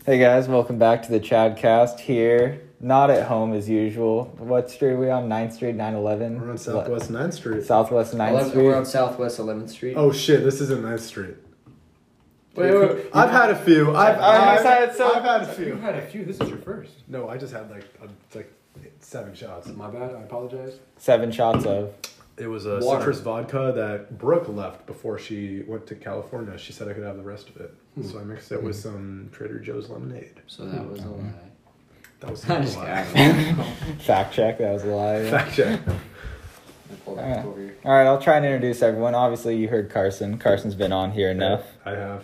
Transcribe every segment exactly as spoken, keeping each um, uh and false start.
Hey guys, welcome back to the Chadcast here. Not at home as usual. What street are we on? ninth Street, nine eleven? We're on Southwest ninth Street. Southwest ninth eleventh, Street. We're on Southwest eleventh Street. Oh shit, this isn't ninth Street. Wait, wait, wait. I've had a few. I've, I'm I've, excited, so- I've had a few. You've had a few. This is your first. No, I just had like a, like seven shots. My bad. I apologize. Seven shots of. It was a Water. citrus vodka that Brooke left before she went to California. She said I could have the rest of it. Hmm. So I mixed it with some Trader Joe's lemonade. So that was a lie. That was I'm a just lie. kidding. Fact check, that was a lie. Fact check. I pulled that over here. Alright, I'll try and introduce everyone. Obviously, you heard Carson. Carson's been on here enough. I have.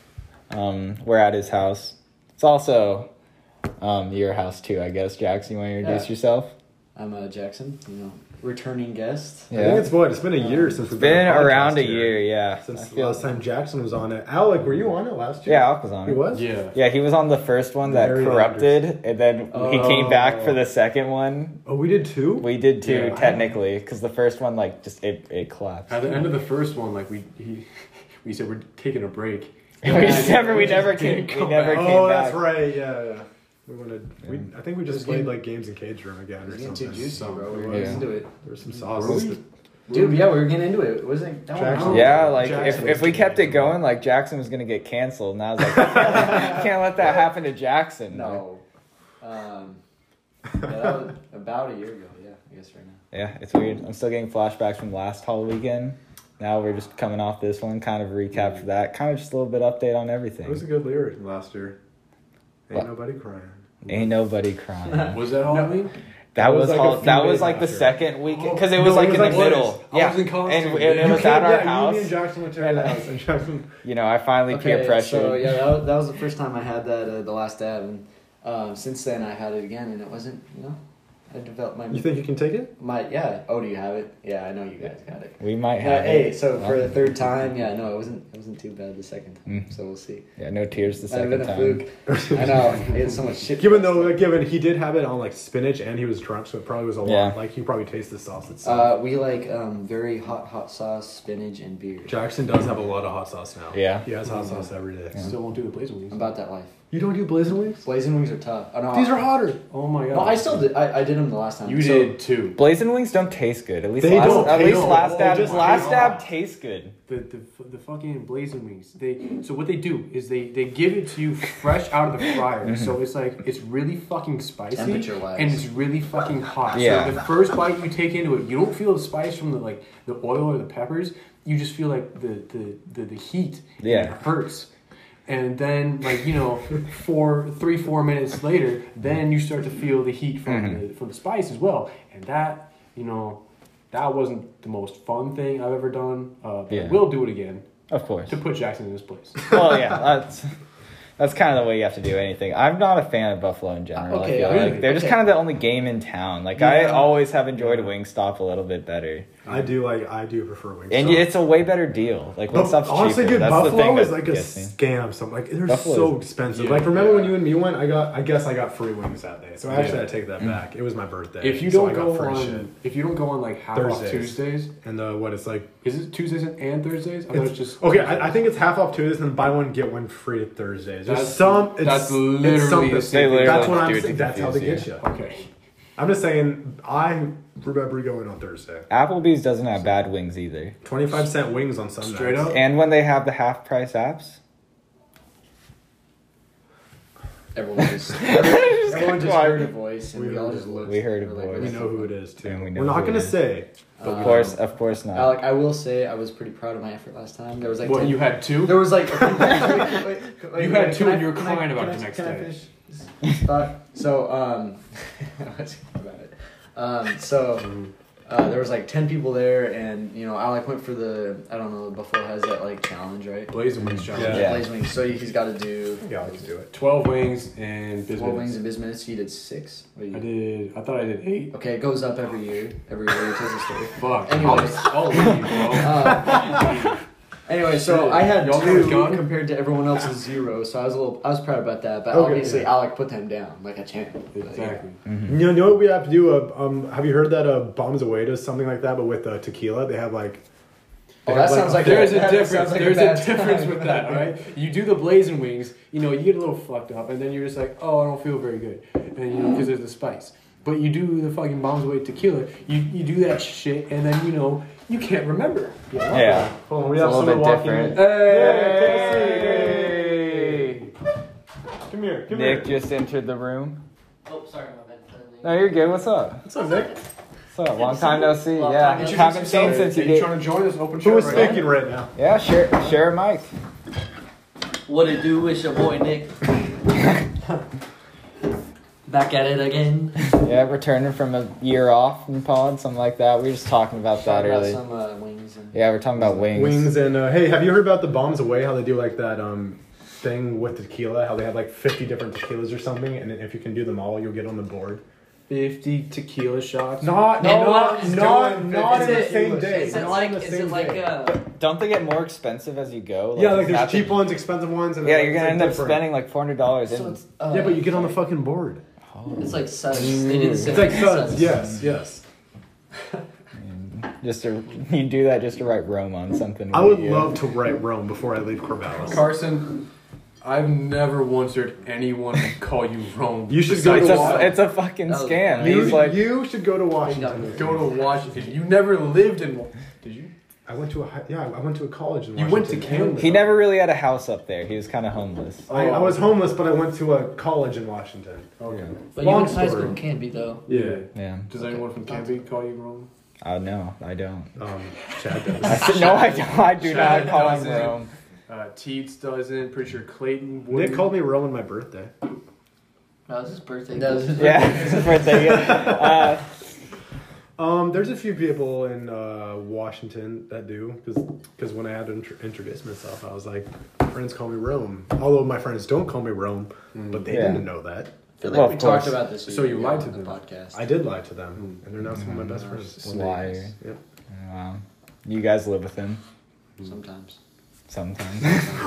Um, we're at his house. It's also um, your house too, I guess. Jackson, you want to introduce Yeah. yourself? I'm uh, Jackson, you know, returning guest. I think it's what? It's been a year since we've Been done a around a podcast here. year, yeah. Since I the feel- last time Jackson was on it. Alec, were you on it last year? Yeah, Alec was on He it. was? Yeah. Yeah, he was on the first one that Very corrupted, and then he came back for Oh. the second one. Oh, we did two? We did too, Yeah. technically, because the first one, like, just it, it collapsed. At the end of the first one, like we he, we said we're taking a break. we just never, we just never came, didn't we come never back. came Oh, back. that's right. Yeah, yeah. We wanted. We, Yeah. I think we It just was played getting- like games in Cage Room again It or was getting something. too juicy, bro. We were It getting was. into it. There was some Really? sauces. Dude, yeah, we were getting into it. It wasn't that Jackson- one. Yeah, like Jackson if, if we was kept it good. going, like Jackson was gonna get canceled, and I was like, you can't let that happen to Jackson. No. Um, yeah, that was about a year ago, yeah, I guess right now. Yeah, it's weird. I'm still getting flashbacks from last Hall weekend. Now we're just coming off this one, kind of a recap for that, kind of just a little bit update on It was everything. a good lyric last year. Ain't What? nobody crying. Ain't nobody crying. Was that Halloween? That That was was like a Hall- few that was days like the after. second weekend because it No, was it like was in like the this. middle. I Yeah, was in costume, and, dude. and it You was came- at our yeah, house. You, me and Jackson went to our And- house, and Jackson. You know, I finally peer Okay, pressured. so yeah, that was, that was the first time I had that, uh, the last dab, and um, since then I had it again, and it wasn't, you know, I developed my, You think you can take it? my, yeah, oh, do you have it? Yeah, I know you guys got it. We might Yeah, have. hey, it. so for Well, the third time, yeah, no, it wasn't, it wasn't too bad the second time, Mm. so we'll see. Yeah, no tears the Might have second been a time. fluke. I know, I ate so much shit. Given though, like, given he did have it on like spinach and he was drunk, so it probably was a Yeah. lot. Like he probably tasted the sauce itself. Uh, we like um, very hot, hot sauce, spinach, and beer. Jackson does have a lot of hot sauce now. Yeah. He has hot sauce every day. Yeah. Still won't do the blazer wings. I'm about that life. You don't do blazing wings? Blazing wings are tough. Oh, no, These are hotter. Oh my god. No, I still did. I, I did them the last time. You So- did too. Blazing wings don't taste good. At least They last, don't at taste least good. last Oh, dab just last taste dab off. tastes good. The, the the fucking blazing wings. They so what they do is they they give it to you fresh out of the fryer. So it's like it's really fucking spicy Temperature-wise. and it's really fucking hot. Yeah. So the first bite you take into it, you don't feel the spice from the like the oil or the peppers. You just feel like the the the, the heat. and Yeah. It hurts. And then, like you know, four, three, four minutes later, then you start to feel the heat from Mhm. the from the spice as well. And that, you know, that wasn't the most fun thing I've ever done. Uh, but Yeah. we'll do it again Of course. to put Jackson in his place. Well, yeah, that's that's kind of the way you have to do anything. I'm not a fan of Buffalo in general. Okay, I feel really? like they're just Okay. kind of the only game in town. Like I Yeah. always have enjoyed Yeah. Wingstop a little bit better, I do like. I do prefer wings. and it's a way better deal. Like But Wingstop's honestly, cheaper. dude, That's the Buffalo thing is that like a gets me. scam. Something like they're Buffalo so is- expensive. Yeah. like remember when Yeah. you and me went? I got. I guess I got free wings that day. So I actually Yeah. had to take that back. It was my birthday. If you so don't I got go free on, shit. if you don't go on like half off Thursdays. Tuesdays, And uh, what it's like. is it Tuesdays and Thursdays? I thought It's, it's just okay, I, I think it's half off Tuesdays and then buy one get one free Thursdays. There's That's- some. It's, that's literally it's something. the same They literally That's what do I'm it to saying. That's how they confuse get you. you. okay. I'm just saying. I remember going on Thursday. Applebee's doesn't have bad wings either. Twenty-five cent wings on Sunday. Straight up? And when they have the half price apps, Everyone just, everyone just quiet. heard a voice, and We we, all heard just a looked. We heard a We're like, voice. We "Where's know the who it phone?" is too. And we know We're not who gonna it is. say. Um, of course, of course not. Alec, I will say I was pretty proud of my effort last time. There was like What ten, you had two? There was like wait, wait, wait, wait, You had wait, two can and I- you were can I- crying about can it I- the next can I day. finish this thought? So um, let's think about it. Um, so uh, there was like ten people there, and you know Alec went for the I don't know Buffalo has that like challenge, right? Blazing wings challenge. Yeah. Blaze wings. So he's got to do Yeah, let's do it. Twelve wings and business. twelve wings and biscuits. He did six. What do you- I did. I thought I did eight. Okay, it goes up every year. Every year he tells a story. Fuck. Anyways. I'll leave you, bro. Uh, anyway, so Shit. I had Y'all got two a gun? compared to everyone else's zero, so I was a little, I was proud about that. But Okay, obviously, yeah. Alec put them down like a champ. But, yeah. Exactly. Mhm. You know, you know what we have to do? Uh, um, have you heard that uh, Bombs Away does something like that, but with uh, tequila? They have like. Oh, that sounds like There's a, a that difference. sounds like There's a, bad difference time. with that, all right? You do the blazing wings, you know, you get a little fucked up, and then you're just like, oh, I don't feel very good, and you know, because there's the spice. But you do the fucking Bombs Away tequila, you you do that shit, and then you know you can't remember. Yeah. Yeah. Hold on, we It's a have little someone bit walking in. different. Hey, Come here, come Nick here. just entered the room. Oh, sorry, my bad. No, you're good. What's up? What's up, Nick? What's up? Long time no see. Long Yeah, time. Introduce haven't yourself. seen since you Are you did. trying to join us? Open Who is chat right speaking right now? Yeah, share share a mic. What it do? It's your boy Nick. Back at it again. Yeah, returning from a year off in pod, something like that. We were just talking about that Talking about earlier. some uh, wings and Yeah, we're talking about wings. Wings and uh, hey, have you heard about the Bombs Away? How they do like that um thing with tequila? How they have like fifty different tequilas or something, and if you can do them all, you'll get on the board. fifty tequila shots. Not, No, not, it's not, doing not fifty in the same tequilas. day. Is it Not like? in the Is same it like day. uh? Don't they get more expensive as you go? Yeah, like is there's that cheap the- ones, expensive ones, and Yeah, like, you're it's, gonna like, end up different. spending like four hundred dollars. So it's, uh, Yeah, but you get on the fucking board. It's like suds. They did the same. It's like thing. suds. Yes, yes. Just to you do that just to write Rome on something. I would yeah. love to write Rome before I leave Corvallis. Carson, I've never once heard anyone call you Rome. You should besides go It's to Washington. a, it's a fucking That was- scam. You, He's like, you should go to Washington. Go to Washington. You never lived in. Wa- Did you? I went to a hi- yeah. I went to a college in You Washington. went to Canada. he never really had a house up there. He was kind of homeless. I, I was homeless, but I went to a college in Washington. Okay. But Long you went to high story. school in Canby though. Yeah. Yeah. Does anyone from Canby call you Rome? Oh no, I don't. Um, Chad I does. said, no, I don't. I do Chad not call him doesn't. Rome. Uh, Teets doesn't. Pretty sure Clayton. Nick wouldn't. called me Rome on my birthday. That was his birthday. That was his Yeah, it's his birthday. Uh, Um, there's a few people in uh, Washington that do, because when I had to intro- introduce myself, I was like, friends call me Rome. Although my friends don't call me Rome, but they Yeah. didn't know that. I feel like Well, we of talked course. about this. So you lied to on the them. podcast. I did lie to them, and they're now some of my best friends. liar. Yep. Wow. You guys live with him Sometimes. sometimes.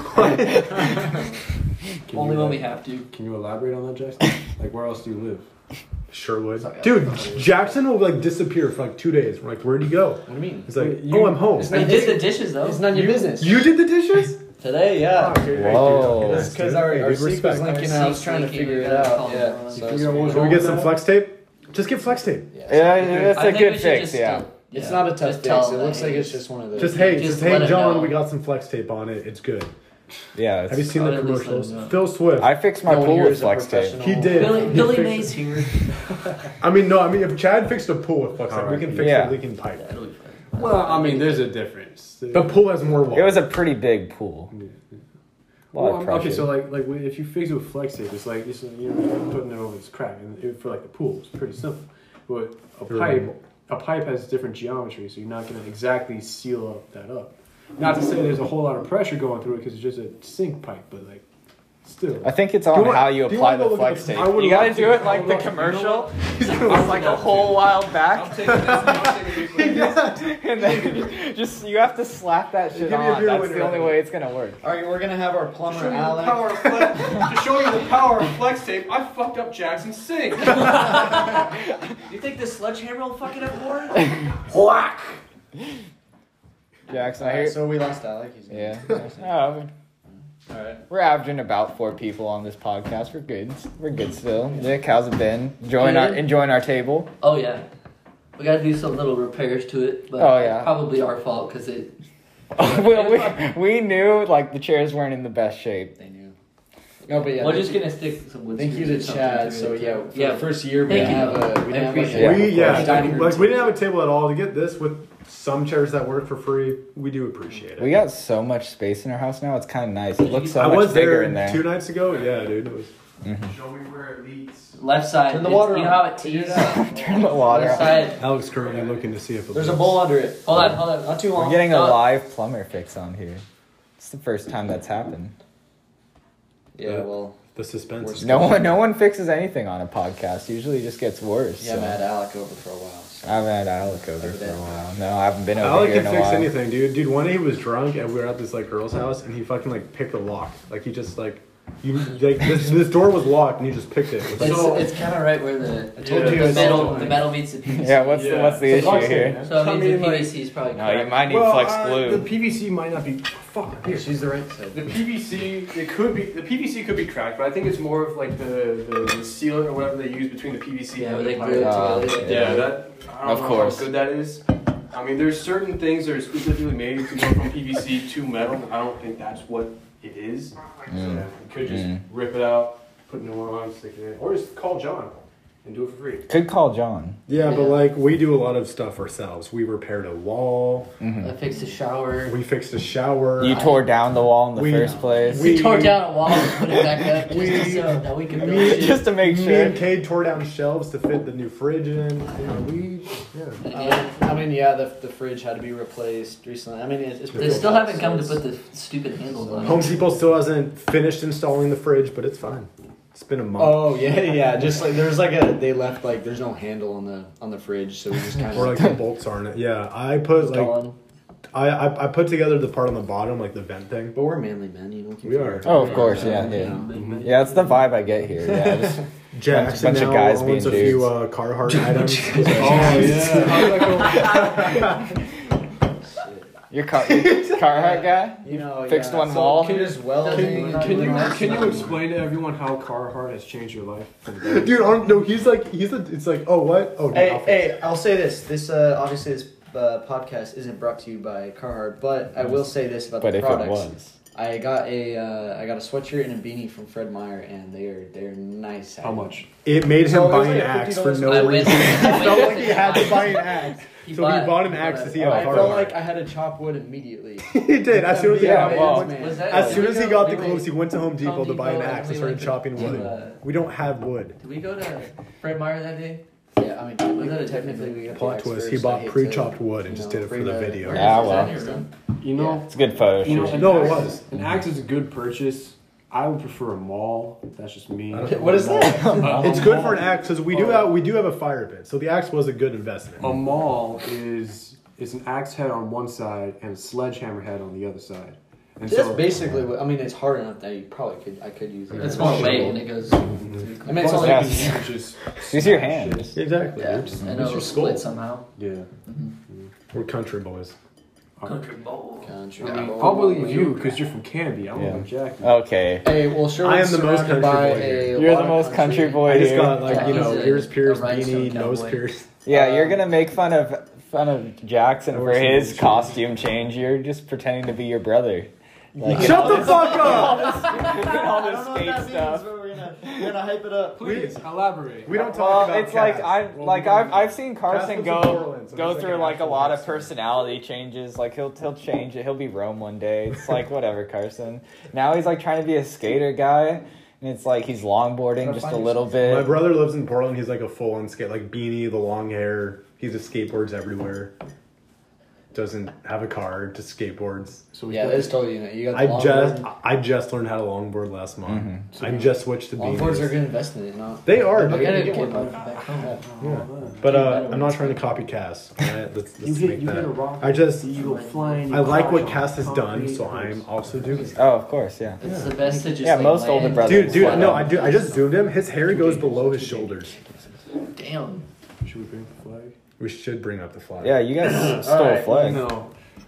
Can Only you, when uh, we have to. Can you elaborate on that, Jackson? Like, where else do you live? Sherwood. Dude, Jackson will like disappear for like two days. We're like, where'd he go? What do you mean? He's like, Wait, you- oh, I'm home. It's We not did his- the dishes though. It's none of your business. You did the dishes? Today, yeah. Oh, okay, great, dude. Whoa. Okay, It's that's because good. our, Hey, our dude, sync was respect. linking, and I was trying to figure it out. Yeah. So figure out what was Can we wrong get with some that? flex tape? Just get flex tape. Yeah. Yeah, that's I a think good we should fix. just Yeah. still- It's yeah. not a tough Just fix. tell It them looks that like hey, it's just one of those. Just hey, Just just let hey, it John, know. we got some flex tape on it. It's good. Yeah. Have you It's, seen I the would at least let commercials? him know. Phil Swift. I fixed my No one pool here with is a flex tape. professional. He did. Billy, He Billy fixed- Mays here. I mean, no, I mean, if Chad fixed a pool with flex tape, we Alright. can fix Yeah. a leaking pipe. That'll be fine. Well, I mean, there's a difference. The pool has more water. It was a pretty big pool. A lot Well, of um, pressure. okay, so like like if you fix it with flex tape, it's like it's, you know putting it over this crack, and it, for like the pool, it's pretty simple. But a Very pipe, simple. a pipe has different geometry, so you're not going to exactly seal up that up. Not to say there's a whole lot of pressure going through it because it's just a sink pipe, but like still. I think it's Do on you want- how you do you apply wanna the go look flex at tape. the- I would You gotta love do to. it like I would the love to. commercial. He's gonna From like a whole while back. taking this and I'll take it. And then just you have to slap that shit Give me a on. beer That's when the you're only ready. way it's gonna work. All right, we're gonna have our plumber Show you the Alex. power of flex, to show you the power of flex tape, I fucked up Jackson's sink. You think this sledgehammer will fuck it up more? Whack! Jackson, I All right, hear. so we lost Alec. He's Yeah. Oh, All right. we're averaging about four people on this podcast. We're good. We're good still. Nick, how's it been? Enjoying our Good. enjoying our table. Oh yeah. We gotta do some little repairs to it, but Oh, yeah. probably our fault because it. well, we we knew like the chairs weren't in the best shape. They knew. No, but yeah. We're thank just you- gonna stick some wood. Thank you screws to or something Chad. through So it, yeah, too. for yeah. the first year we Thank didn't you. have a we I didn't have like appreciate a it. We, yeah, a dining room like we didn't table. have a table at all. To get this with some chairs that work for free, we do appreciate it. We got so much space in our house now. It's kind of nice. It looks so I much was bigger there in there. two nights ago. Yeah, dude. It was. Show me where it leads. Left side. Turn the it's- water You on. know how it Figure it tees. out. Turn the water Left on. side. Alex currently looking to see if it There's a leaks. bowl under it. Hold on, hold on. Not too long. We're getting a Uh, live plumber fix on here. It's the first time that's happened. Yeah, well, The suspense. is- No one, no one fixes anything on a podcast. Usually, it just gets worse. yeah, so. I had Alec over for a while. So. I haven't had Alec over for a while. No, I haven't been over Alec here can in a fix while. anything, dude. Dude, one day he was drunk and we were at this like girl's house and he fucking like picked a lock. Like he just like You like this, this door was locked and you just picked it. It's, So- it's kind of right where the, I told Yeah. you the it's metal all- the metal meets the P V C. Yeah, what's the, Yeah. what's the It's issue awesome, here? man. So it I means mean, the like- P V C is probably No, you cracked. might need Well, flex uh, glue. the P V C might not be. Fuck. Here, she's the right side. The P V C, it could be the P V C could be cracked, but I think it's more of like the the, the sealant or whatever they use between the P V C Yeah, and where the they pipe. glue it Uh, together. Yeah, that. I don't Of know course. how good that is. I mean, there's certain things that are specifically made to go from P V C to metal. I don't think that's what it is. Mm. So you could just Mm. rip it out, put a new one on, stick it in, or just call John and do it for free. Could call John. Yeah, but Yeah. like we do a lot of stuff ourselves. We repaired a wall. Mhm. I fixed the shower. We fixed a shower. You tore down the wall in the We- first place. We, we- tore down a wall and put it back up just we- so that we could build we- shit. Just to make Me sure. and Cade tore down shelves to fit the new fridge in. You know, we yeah. Yeah. Um, I mean, yeah, the, the fridge had to be replaced recently. I mean, it's, it's They pretty still old, haven't so come to it's- put the stupid handles on Home it. Depot still hasn't finished installing the fridge, but it's fine. It's been a month. Oh yeah, yeah. Just like there's like a they left like there's no handle on the on the fridge, so we just kind Or of like the bolts aren't it. Yeah, I put like gone. I, I I put together the part on the bottom, like the vent thing. But we're manly men, you know. We are. Oh, of course, yeah, yeah. know. Yeah, that's the vibe I get here. Yeah, just Jackson bunch of now guys owns a being few dudes. uh, Carhartt items. Oh yeah. How did that go? your car, your Carhartt guy. You know, Fixed yeah. one so wall? Can just welding. Can, can you can you explain to everyone how Carhartt has changed your life? for the better? Dude, on, no, he's like he's a, it's like oh what oh dude, Hey, I'll fix hey, I'll say this. This uh, obviously this uh, podcast isn't brought to you by Carhartt, but I will say this about But the if it products. was, I got a uh, I got a sweatshirt and a beanie from Fred Meyer, and they are they're nice. How much? it made him So it buy was an like axe for fifty no I reason. went- It felt like he had to buy an axe. He So he bought an axe to see how I hard felt it like was. I had to chop wood immediately. He did. As soon as he Yeah, got well, home, Was that- as soon as he got the Wait, gloves, he went to Home Depot Home to buy an Depot, axe and we started went chopping to, wood. uh, We don't have wood. Did we go to Fred Meyer that day? Yeah, I mean, Was that a technically we got the Plot axe twist: first. he I bought hate pre-chopped to, wood and you just know, did it for bring the the- video. Where Yeah, is well. that in your room? You know, it's a good photo you know, shoot. an No, it axe- was. An axe is a good purchase. I would prefer a maul. That's just me. I don't know. What is that? Uh, It's a good maul- for an axe because we do have we do have a fire pit, so the axe was a good investment. A maul is is an axe head on one side and a sledgehammer head on the other side. And That's so, basically what I mean. It's hard enough that you probably could. I could use it. It's For more sure. weight and it goes. I mean, it's plus only you Yes. can just Use your hands. Exactly. Yeah, Just- and use it'll your skull. split somehow. yeah. We're country boys. Country bowl. country. I mean, bowl. I'll believe you because you're from Canby. I'm Yeah. from Jackie. Okay. Hey, well, sure. I am the most country boy here. You're the most country boy I just here. got like Yeah, you know he's a- ears pierced, a rhinestone beanie, nose cowboy. pierced. Yeah, Uh, you're gonna make fun of fun of Jackson I for wear some his shoes. costume change. You're just pretending to be your brother. Like, Shut the fuck all up! this, all this fake stuff. We're gonna, we're gonna hype it up. Please elaborate. We don't talk Well, about. it's like cats. I Well, like we I've don't- I've seen Carson Cass lives in go Portland, so go he's like through an like a actual lot of expert. personality changes. Like he'll he'll change it. He'll be Rome one day. It's like whatever, Carson. Now he's like trying to be a skater guy, and it's like he's longboarding Gotta just a find little My bit. brother lives in Portland. He's like a full on skate, like beanie, the long hair. He's a skateboards everywhere. Doesn't have a car, just skateboards. So we Yeah, got that's totally. You know, you got I the just longboard. I just learned how to longboard last month. Mhm. I just switched to beanies. Longboards are a good investment, you know. They are. I dude. gotta get get one. one back home. Yeah. Oh, But uh, I'm not trying to copy Cass. Alright, let's, let's You hit make you that. hit a rock. I just you go flying. I you like what crash on Cass has done, concrete. so I'm also doing it. Oh, of course, yeah. It's the best to just Yeah, like most older land. brothers. Dude, dude, Flat no, out. I do. I just zoomed him. His hair goes below his shoulders. Damn. Should we bring the flag? We should bring up the flag. Yeah, you guys stole a flag. No.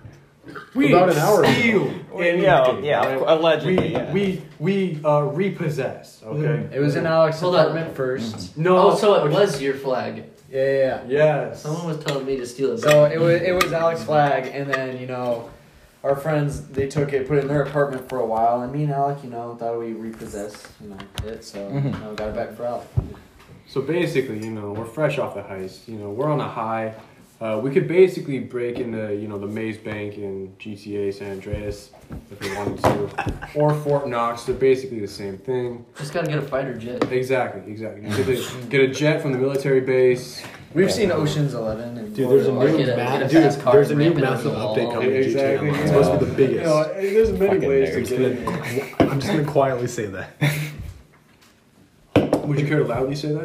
We About an hour ago. steal anything, Yeah, yeah, right? allegedly. We yeah. we we uh, repossess. Okay. It was in Alex's Hold on. apartment first. No. Oh, so it was your flag. Yeah, yeah, yeah. Yes. Someone was telling me to steal it. So it was it was Alex's flag, and then you know, our friends they took it, put it in their apartment for a while, and me and Alec, you know, thought we repossessed, you know, it. So Mhm. you know, got it back for Alec. So basically, you know, we're fresh off the heist. You know, we're on a high. Uh, we could basically break into, you know, the Maze Bank in G T A San Andreas if we wanted to, or Fort Knox. They're basically the same thing. Just gotta get a fighter jet. Exactly, exactly. Get a, get a jet from the military base. We've seen Ocean's Eleven, and Dude, there's a Or new get a- ma- get a dude, fast car there's a and new ramp it into massive the wall. update coming to G T A. Exactly. It's supposed to be the You biggest. know, there's many Fucking ways nerds. to get in. I'm just gonna quietly say that. Would you care to loudly say that?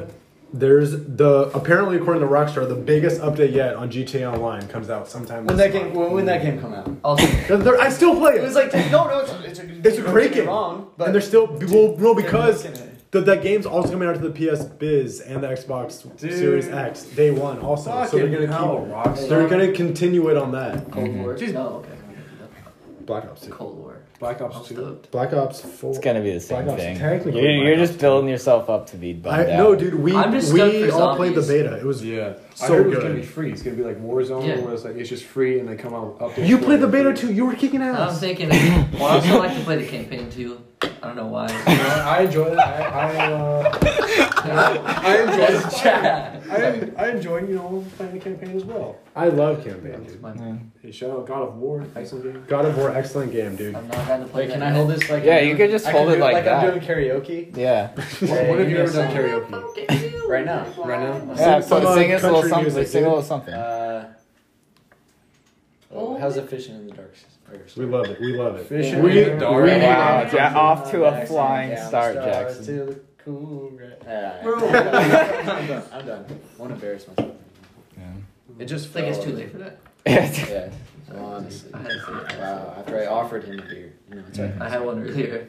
There's the apparently according to Rockstar, the biggest update yet on G T A Online comes out sometime. When this that game, month. when, when that game come out? I'll They're- they're- I still play It it. was like no, no, it's, it's a It's a don't great get me game. Wrong, but and they're still well, no, because they're making it. the, that game's also coming out to the P S Biz and the Xbox Dude. Series X day one also. So they're Fucking gonna hell, keep. Rockstar. They're gonna continue it on that. Cold War. Just- No, okay. Black Ops two. Cold War. Black I'm Ops two. stoked. Black Ops four. It's gonna be the same Black Ops thing. technically You're, Black you're Ops just building yourself up to be bummed I out. no, dude. We I'm just stoked we for all played the zombies. beta. It was Yeah, I So heard it's gonna good. be free. It's gonna be like Warzone, Yeah. where it's like it's just free and they come out updates. You for played the it. beta too. You were kicking I'm ass. thinking, well, I also like to play the campaign too. I don't know why. You know, I enjoy it. I I, uh, I enjoy it. Chat. I, I enjoy you know playing the campaign as well. I love campaign, dude. Yeah. Hey, shout out God of War, excellent game. God of War, excellent game, dude. I'm not going to play Wait, that can I yet. hold this like? Yeah, I'm you doing- could just I hold can it do like like that. I'm doing karaoke Yeah. When, when have you ever done karaoke? Right now. Right now? Yeah, Sing so some, sing uh, us a little country something. music, Sing a dude. little something. Uh, oh, how's it fishing in the dark? We love it. We love it. Fishing we, in the dark. we- Wow, Ja- off to a Jackson, flying down start, stars Jackson. to the cool gra- Ah, Bro. I'm done. I'm done. Won't embarrass myself. Yeah. It just I think it's fell. too late for that. Yeah, honestly. I had to say it. Wow. After I offered him a beer, you know, it's right. I had one earlier.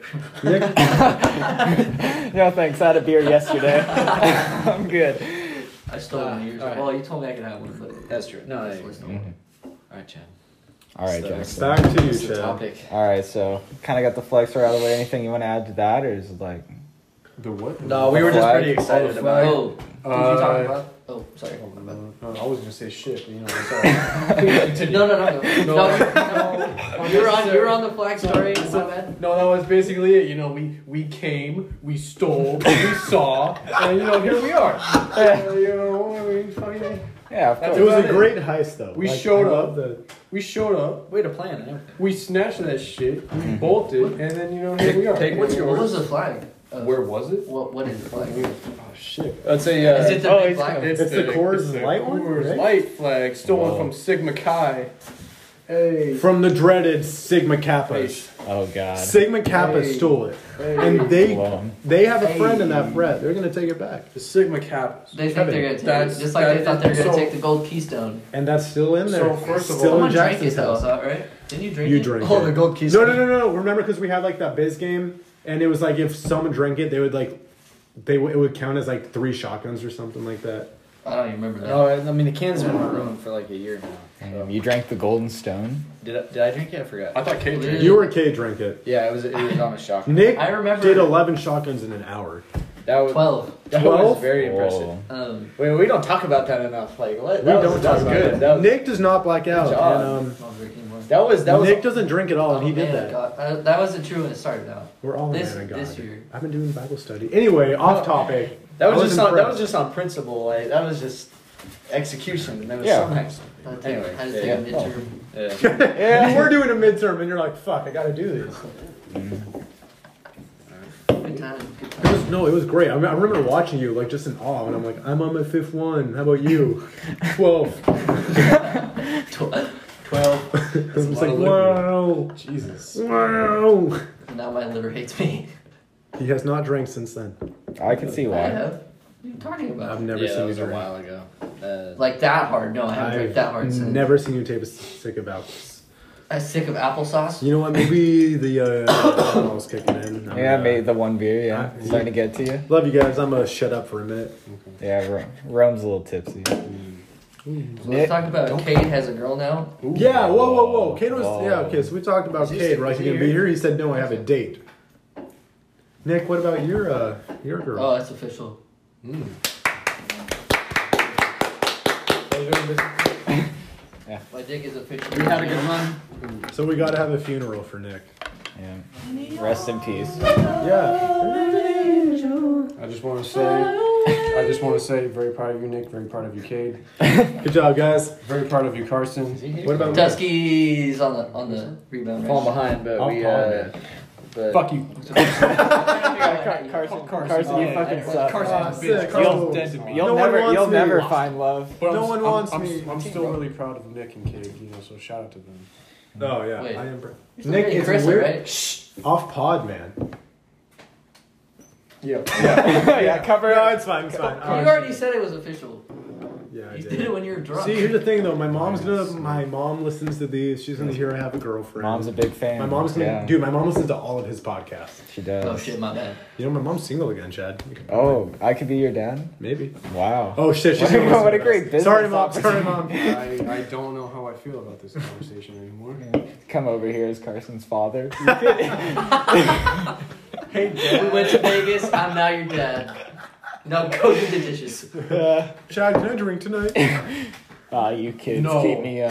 No thanks. I had a beer yesterday. I'm good. I stole one years ago. alright. Well, you told me I could have one, but That's true. No, That's I, what's all the- right, Chad. All right, So, Jackson. Back to you, What's the Chad. topic? All right, so kind of got the flexor out of the way. Anything you want to add to that, or is it like? The what? No, we were just Flag. pretty excited Oh, the about it. Oh, did you Uh, talk about? Oh, sorry. Uh, My bad. no, I was gonna say shit, but you know, it's alright. No, no, no, no. No, No, no. You were on. You were on the flag story. So- My bad. No, that was basically it. You know, we we came, we stole, we saw, and you know, here we are. Uh, you know, I mean, fucking- Yeah, of That's course. It was about a it. great heist, though. We Like, showed I love up. The, we showed up, Way to plan and everything. we snatched that shit, we bolted, and then you know, here we are. Take what's What was the flag? Uh, Where was it? What? What is the flag? Oh shit! I'd say uh, Is it the Oh, big he's flag? gonna- It's the Coors it's the Light one, Coors right? Light flag, stolen Whoa. from Sigma Chi. Hey. from the dreaded Sigma Kappas. Oh God. Sigma Kappa Hey. stole it, Hey. and they Whoa. they have a friend in that thread. They're gonna take it back, The Sigma Kappas. They think they're gonna take That's- it, just like they that- thought they were gonna so- take the gold keystone. and that's still in there. So, first of all- still Someone in drank it Jackson's though, house. huh, right? Didn't you drink You it? drink oh, it. the gold keys. No, no, no, no. Remember, because we had like that biz game, and it was like if someone drank it, they would like they w- it would count as like three shotguns or something like that. I don't even remember that. Oh, I mean the can's been in my room for like a year now. Damn, So. you drank the Golden Stone. Did I, did I drink it? I forgot. I thought Kate drank it. You or Kay drank it. Yeah, it was it was on a shock. Nick I remember did eleven shotguns in an hour. That was twelve. that was Twelve? very Whoa. impressive. Um, Wait, we don't talk about that enough. Like what? We That was, don't that talk was about good. that. That was, Nick does not black out, job. and um, not drinking more. that was that was Nick doesn't drink at all, and he Oh, did man, that. God. Uh, that wasn't true when it started out. We're all This- man of God. this year. I've been doing Bible study. Anyway, off topic. that was I just on, that impressed. was just on principle. Like that was just execution. And that was Yeah. so nice. I had to, Anyway, had to yeah, take yeah. a midterm. Yeah. Yeah, we're doing a midterm, and you're like, "Fuck, I gotta do this." Good time. Good It time. was no, it was great. I, mean, I remember watching you like just in awe, and I'm like, "I'm on my fifth one. How about you?" Twelve. Twelve. I was a like, lot of "Wow, Jesus. wow." Now my liver hates me. He has not drank since then. I can see I why. have. What are you talking I've about? never yeah, seen that you was a drink. while ago. Uh, Like that hard? No, I haven't drank that hard I've since. never seen you taste sick about this. I'm sick of applesauce. You know what? Maybe the uh, alcohol's kicking in. I'm Yeah, gonna- made the one beer. Yeah, Uh, starting to get to you. Love you guys. I'm gonna shut up for a minute. Yeah, Ro- Rome's a little tipsy. So let's talk about Cade has a girl now. Yeah. Whoa, whoa, whoa. Cade was. Whoa. Yeah. Okay. So we talked about Is he- Cade, right? is He he gonna be here? here. He said no. I have a date. Nick, what about your uh your girl? Oh, it's official. Mm. My dick is official. we had a good run. So we gotta have a funeral for Nick. Yeah. Rest in peace. Yeah. I just want to say, I just want to say, very proud of you, Nick. Very proud of you, Cade. Good job, guys. Very proud of you, Carson. What about Dusky's on the on the rebound. Falling Right? behind, but I'll we call uh, it. but Fuck you. Carson, Carson, you fucking suck. Carson, Ah, bitch. sick. Carson's Oh. dead to me. You'll No one never, wants you'll me. never find love. But No I'm, one I'm, wants I'm, me. I'm still really proud of Nick and Cade, you know, so shout out to them. Oh yeah. Wait. I am. You're Nick, dating it's Chris, weird. right? Shh. Off pod, man. Yeah. Yeah, Yeah, cover No, it. it's fine. It's fine. You Uh, already said it was official. yeah, I You did. did it when you were drunk. See, here's the thing though. My mom's gonna. My mom listens to these. She's gonna hear I have a girlfriend. Mom's a big fan. My mom's gonna. Yeah, Dude, my mom listens to all of his podcasts. she does. Oh shit, my bad. You know, my mom's single again, Chad. You can- Oh, I could be your dad? maybe. Wow. Oh shit, she's What a- gonna listen what a to great this. business Sorry, mom. Sorry, opportunity. mom. I, I don't know how I feel about this conversation anymore. Come over here as Carson's father. Hey, We went to Vegas. I'm now your dad. Now go do the dishes. Chad, can I drink tonight? Ah, you kids No. keep me young.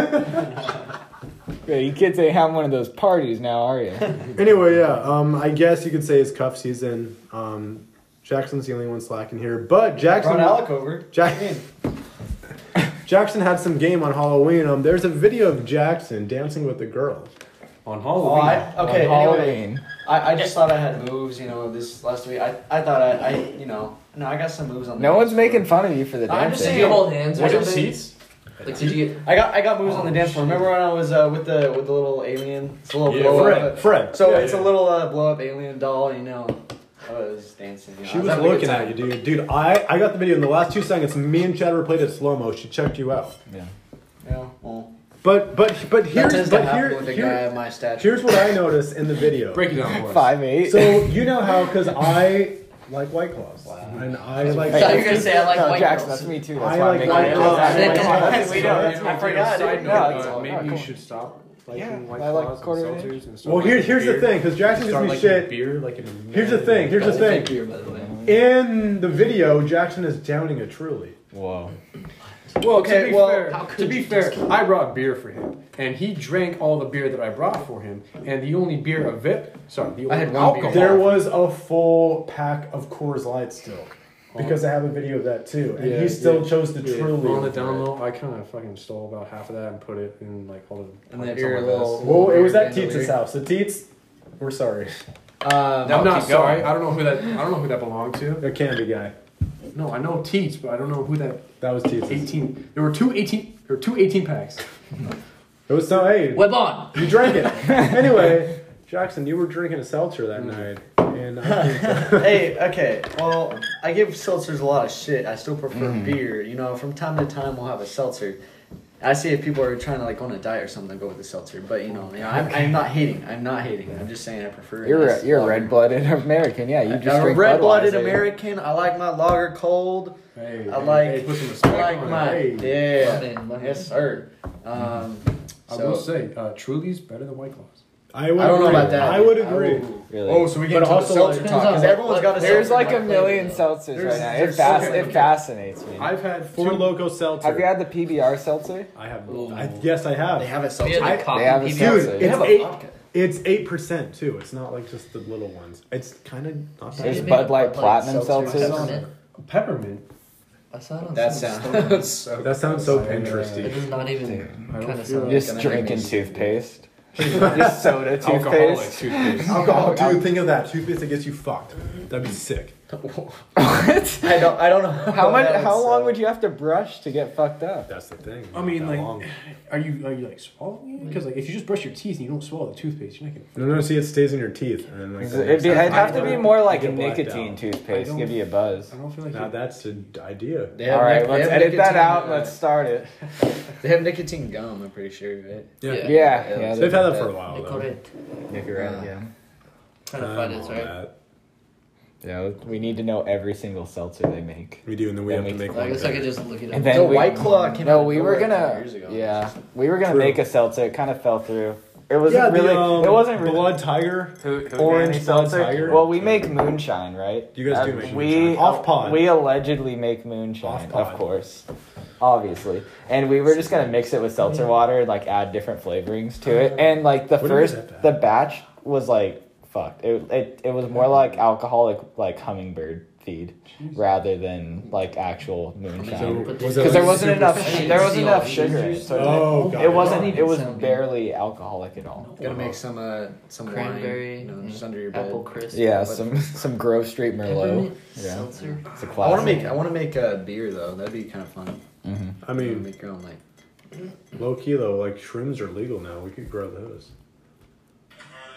Yeah, you kids ain't having one of those parties now, are you? Anyway, yeah. Um, I guess you could say it's cuff season. Um, Jackson's the only one slacking here, but Jackson. Brought Alec over. Jack- Jackson had some game on Halloween. Um, there's a video of Jackson dancing with a girl. On Oh, Halloween. I, okay. On Anyway, Halloween. I, I just thought I had moves. You know, this last week. I, I thought I, I you know no I got some moves on. The No dance one's floor. making fun of you for the I'm dancing. just Did saying- you hold hands or Was it something? seats? Like, did you get? I got I got moves on the Oh, dance floor. Remember when I was uh, with the with the little alien? It's a little Yeah, blow Fred. up. Fred. So Yeah, it's yeah. a little uh, blow up alien doll. You know, I was dancing. You know, She I was having a good looking time. at you, dude. Dude, I, I got the video in the last two seconds. Me and Chad replayed it slow mo. She checked you out. Yeah. Yeah, well, But but but that here's tends to but happen here, with a here- guy of my stature. here's what I noticed in the video. Break it down for us. Five eight. So you know how because I like White Claws and I like. I thought you were gonna say I like no, white Jackson, girls. that's me too. That's I why like I'm making white it. girls. That's- Yeah, come on, yeah, that's- we yeah. know. I That's- forgot, Side dude. note, No, uh, it's- maybe oh, you cool. should stop liking Yeah, White I like Claws quarter and inch. seltzers and start Well, here, liking here's the beer. thing, because Jackson gives Start me liking shit. beer like in a Here's the thing. Here's the That's a thing. fake beer, by the way. In the video, Jackson is downing a Truly. Whoa. Well, Okay, to be well, fair, how to could be you fair, just- I brought beer for him, and he drank all the beer that I brought for him, and the only beer of it, sorry, the only I had one alcohol. beer. There was a full pack of Coors Light still, because I have a video of that too, and Yeah, he still yeah, chose the yeah. Truly. On the over down it. low, I kind of fucking stole about half of that and put it in like all the. And then pockets your on my little- vest. Well, it was at Bandolier. Teets' house. The Teets, we're sorry. Um, I'm No, not keep sorry. going. I don't know who that. I don't know who that belonged to. The candy guy. No, I know Teats, but I don't know who that. That was Teets'. eighteen. There were two eighteen. There were two eighteen packs. It was so hey, Web on. you drank it. Anyway, Jackson, you were drinking a seltzer that Mm. night, and I think hey, okay. Well, I give seltzers a lot of shit. I still prefer Mhm. beer. You know, from time to time we'll have a seltzer. I see if people are trying to like go on a diet or something, go with the seltzer. But you know, you know I'm, I'm not hating. I'm not hating. I'm just saying I prefer. a You're nice a, you're a lager. red-blooded American. Yeah, you just I'm a drink red-blooded Budweiser. American. I like my lager cold. Hey, I hey, like. hey, put some respect I like on it. my. Hey. Yeah. Lemon, lemon. Yes, sir. Um, I so, will say, uh, Truly's better than White Claws. I would I don't know agree. about that. I would agree. Really. Oh, so we get But into the also, seltzer like- talk because everyone's got a There's seltzer. like a flavor, million though. seltzers There's- right now. It, there's fas- so it many. fascinates me. I've had Four two. Loco seltzer. Have you had the P B R seltzer? I have. Ooh. I, yes, I have. They have a We seltzer. had I- the coffee they have a P B R. seltzer. Dude, They it's have a eight. vodka. It's eight percent too. It's not like just the little ones. It's kind of not that. There's Maybe Bud Light Bud Light Platinum seltzer. seltzers. Peppermint. Peppermint. I saw it on That some sounds story. so. That sounds so Yeah. Pinteresty. It is not even I don't kind of feel sound. like Just gonna make drinking me sick. toothpaste. Just soda Alcoholic toothpaste. toothpaste. Alcohol, dude. Think of that toothpaste that gets you fucked. That'd be sick. What? I don't. I don't know How much? that How would long sell. would you have to brush to get fucked up? That's the thing. I mean, Not like, that long. are you are you like swallowing it? Because like, if you just brush your teeth and you don't swallow the toothpaste, you're not gonna. No, no. See, it stays in your teeth, and then like. the It'd, next be, time- it'd have to be more like You get blacked nicotine out. toothpaste to I give don't- you a buzz. I don't feel like. Now you- that's the idea. They have All right, nic- they let's have edit that nicotine, out. uh, Let's start it. They have nicotine gum. I'm pretty sure, right? Yeah. Yeah, yeah. So they've had that for a while though. Correct. If you're right, Uh, yeah. Trying to Um, find it, all sorry. that. Yeah, we need to know every single seltzer they make. We do, and then we Then have to we- make I one. guess I better. could just look it up. And then The we, White Claw came No, out we of were nowhere a gonna. few years ago. Yeah, we were gonna True. make a seltzer. It kind of fell through. It wasn't Yeah, the, really. um, it wasn't really. Blood Tiger. Who, who Orange made Blood seltzer? Tiger. Well, we make moonshine, right? You guys do Uh, make we, moonshine. Off pod. We allegedly make moonshine, Off pod. of course, obviously, and we were just gonna mix it with seltzer water, and, like add different flavorings to it, and like the What first, is that? the batch was like fucked. It, it it was more like alcoholic, like hummingbird feed, rather than like actual So moonshine. was it Because like there wasn't super enough. sweet? There wasn't See enough all sugar in it, these so Oh, it, got it it. wasn't. It was Sound good. barely alcoholic at all. Gotta make some uh some Cranberry, wine, you know, and just under your bed. apple crisp. Yeah, But- some some Grove Street Merlot. Peppermint Yeah, seltzer. it's a I classic. want to make I want to make a beer though. That'd be kind of fun. hmm I You know, mean, make your own like. low key though, like shrooms are legal now. We could grow those.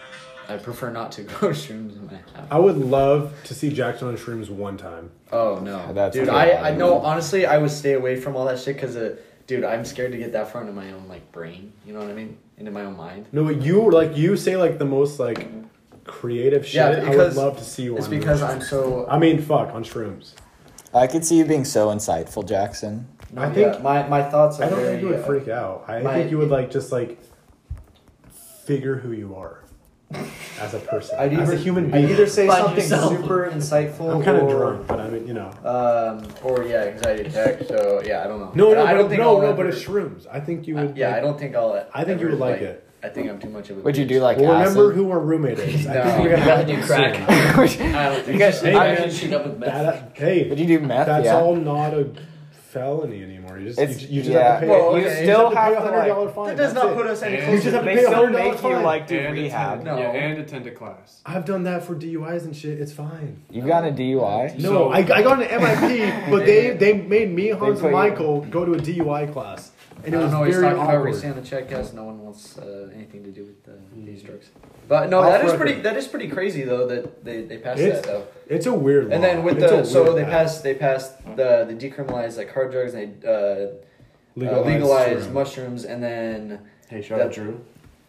I prefer not to grow shrooms in my house. I would love to see Jackson on shrooms one time. Oh no, That's dude! a I, lot. I know honestly, I would stay away from all that shit because, uh, dude, I'm scared to get that far into my own like brain. You know what I mean? Into my own mind. No, but you like you say like the most like creative shit. Yeah, I would because love to see you. It's on because shrooms. I'm so. I mean, fuck on shrooms. I could see you being so insightful, Jackson. No, I think- yeah, my my thoughts. Are I don't very, think you would uh, freak out. I my- think you would like just like figure who you are as a person, I'd as either, a human I'd being. either say Find something yourself. super insightful. I'm kind of or, drunk, but I mean, you know. Um, or yeah, anxiety attack. So yeah, I don't know. No, no, I, I but, don't think no, I'll no, ever- but it's shrooms. I think you I- would. yeah, like- I don't think I'll. I think you ever, would like it. I think I'm too much of a. Would you bitch. do like Well, remember acid? who our roommate is. I No. think we're gonna Rather have do to crack. soon. I don't think You guys- so. Hey, I man, can shoot up with meth. that, hey, Would you do meth? that's yeah. all not a felony anymore. You just, It's- you, you just yeah. have to pay. Well, you okay. still just have pay to, a hundred dollar like- fine. That does That's not it. put us any And- You closer. just have to They pay a still hundred dollar make you fine. like do And rehab. attend, No. yeah, and attend a class. I've done that for D U Is and shit. It's fine. You got a D U I? No, So- I, I got an M I P, but they they made me, Hans, put and you- Michael go to a D U I class, and it I was don't know. He's very talking about awkward. recently on the Checkcast. No one wants uh, anything to do with uh, these drugs. But no, Off that is record. pretty. That is pretty crazy though that they, they passed It's- that though. It's a weird. And law. then with It's a the so weird they act. passed they passed the the decriminalized like hard drugs and they uh, legalized, uh, legalized shroom. mushrooms and then Hey, shout That- out Drew.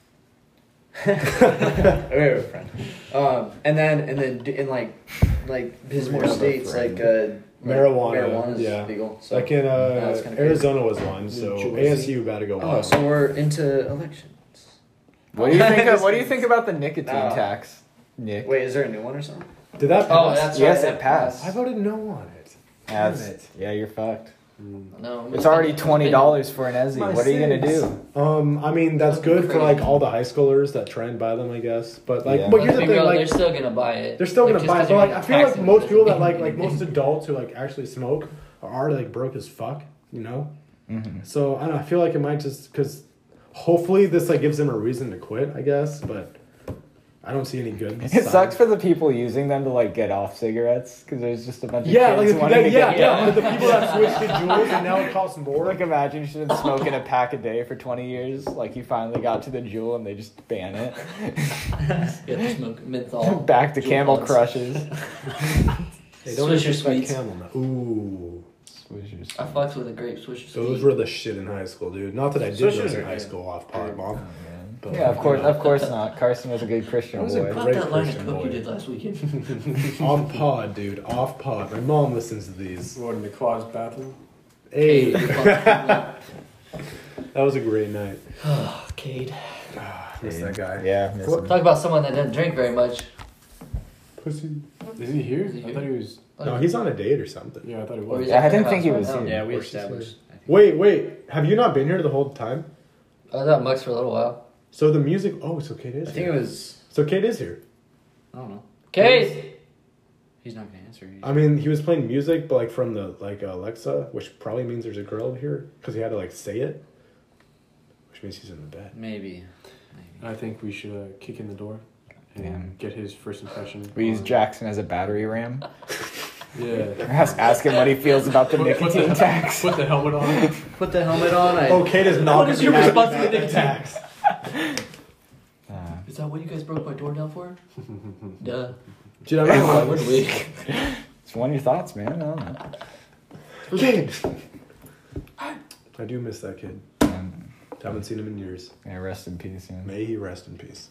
okay, we're friends. Um, and then and then d- in like like his more Yeah, states friend. like uh, like Marijuana, marijuana is yeah. legal. So. Like in uh, that's kinda crazy. Arizona was one, so New A S Jersey. U got to go. Oh, wild. so we're into elections. What do you think? Of, what do you think about the nicotine No. tax, Nick? Wait, is there a new one or something? Did that Oh, pass? that's Yes, right. it passed. I voted no on it. Yeah, Damn it's- it. yeah, you're fucked. No, It's already twenty dollars for an Ezzy. My What are you gonna sins. do? Um, I mean that's good for Crazy. like all the high schoolers that try and buy them, I guess. But like, Yeah. but Let's here's the be thing, real, like they're still gonna buy it. they're still Like, gonna just buy it. 'cause But you're like, gonna I feel tax like them most doesn't people that mean like like anything. most adults who like actually smoke are like broke as fuck, you know. Mm-hmm. So I don't know. I feel like it might just because hopefully this like gives them a reason to quit, I guess. But I don't see any good. It signs. sucks for the people using them to like get off cigarettes because there's just a bunch of Yeah, like kids the, wanting to yeah, get yeah, yeah. but the people that switched to Juuls and now it costs more. Like imagine you should have been smoking a pack a day for twenty years. Like you finally got to the Juul and they just ban it. You have to smoke menthol. Back to Juul Camel blunts. Crushes. Hey, don't Swisher disrespect Sweets. Camel now. Ooh, I fucked with a grape Swisher those Sweet. were the shit in high school, dude. Not that I did Swishers those in are high good. school off pod, mom. But, Yeah, of course, of course not. Carson was a good Christian I was a boy. About Great that line of Christian coke boy. you did last weekend. Off pod, dude. Off pod. My mom listens to these. What, in the closet bathroom? Hey, Cade. that was a great night. Oh, Cade. Ah, miss that guy. Yeah, miss What- him. Talk about someone that doesn't drink very much. Pussy. Is he here? Is he I here? thought he was. No, he's on a date or something. Yeah, I thought he Or was. is Yeah, I it didn't Clubhouse think he right was now? here. Yeah, we Or she's established. I think. Wait, wait. Have you not been here the whole time? I was at Mux for a little while. So the music. Oh, so Kate is I think here. it was. So Kate is here. I don't know. Cade! He's not gonna answer. He's- I mean, he was playing music, but like from the like Alexa, which probably means there's a girl here because he had to like say it, which means he's in the bed. Maybe. Maybe. I think we should uh, kick in the door and Yeah. get his first impression. We use on- Jackson as a battery ram. Yeah. Ask, ask him what he feels about the Put- put nicotine the- tax. Put the helmet on. Put the helmet on. I, Oh, Kate is not. What is gonna your be happy response to about the that nicotine? tax. Uh, Is that what you guys broke my door down for? Duh. Dude, I Why mean, would we? it's one of your thoughts, man. I don't know. Kid. I do miss that kid. Um, Haven't seen him in years. yeah, rest in peace. Yeah. May he rest in peace.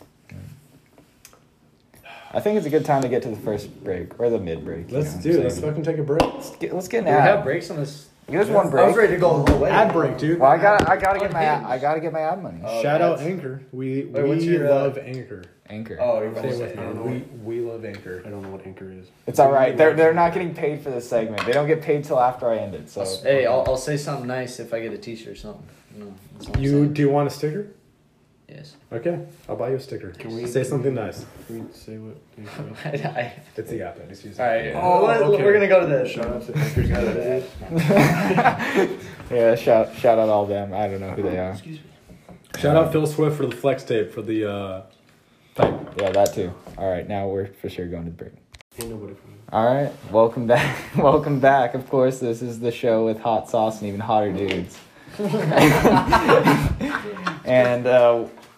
I think it's a good time to get to the first break or the mid break. Let's you know do. what I'm Let's saying? fucking take a break. Let's get, let's get an Do we have ad. breaks on this? There's one I was break. ready to go the whole way. Ad break, dude. Well, I got I gotta get my Unhinged. I gotta get my ad money. Oh, Shout out that's- Anchor. We Wait, what's we your, uh, love Anchor. Anchor. Oh, you're about Say to it say. with I don't me. know We we love Anchor. I don't know what anchor is. It's all right. They're they're not getting paid for this segment. They don't get paid till after I end it. So Hey, I'll, I'll say something nice if I get a T-shirt or something. No, that's what I'm You saying. do you want a sticker? Yes. Okay, I'll buy you a sticker. Can we- say something nice? Can we say what anchor is? I, I, It's the app that he's using. all right. Oh, Let- okay. We're gonna go to the. Shout out to Anchor's Go to guys. the- yeah, shout shout out all them. I don't know who they are. Excuse me. Shout out Phil Swift for the flex tape for the uh, pipe. Yeah, that too. All right, now we're for sure going to the break. Ain't nobody from All right, welcome back. Welcome back. Of course, this is the show with hot sauce and even hotter dudes. And uh,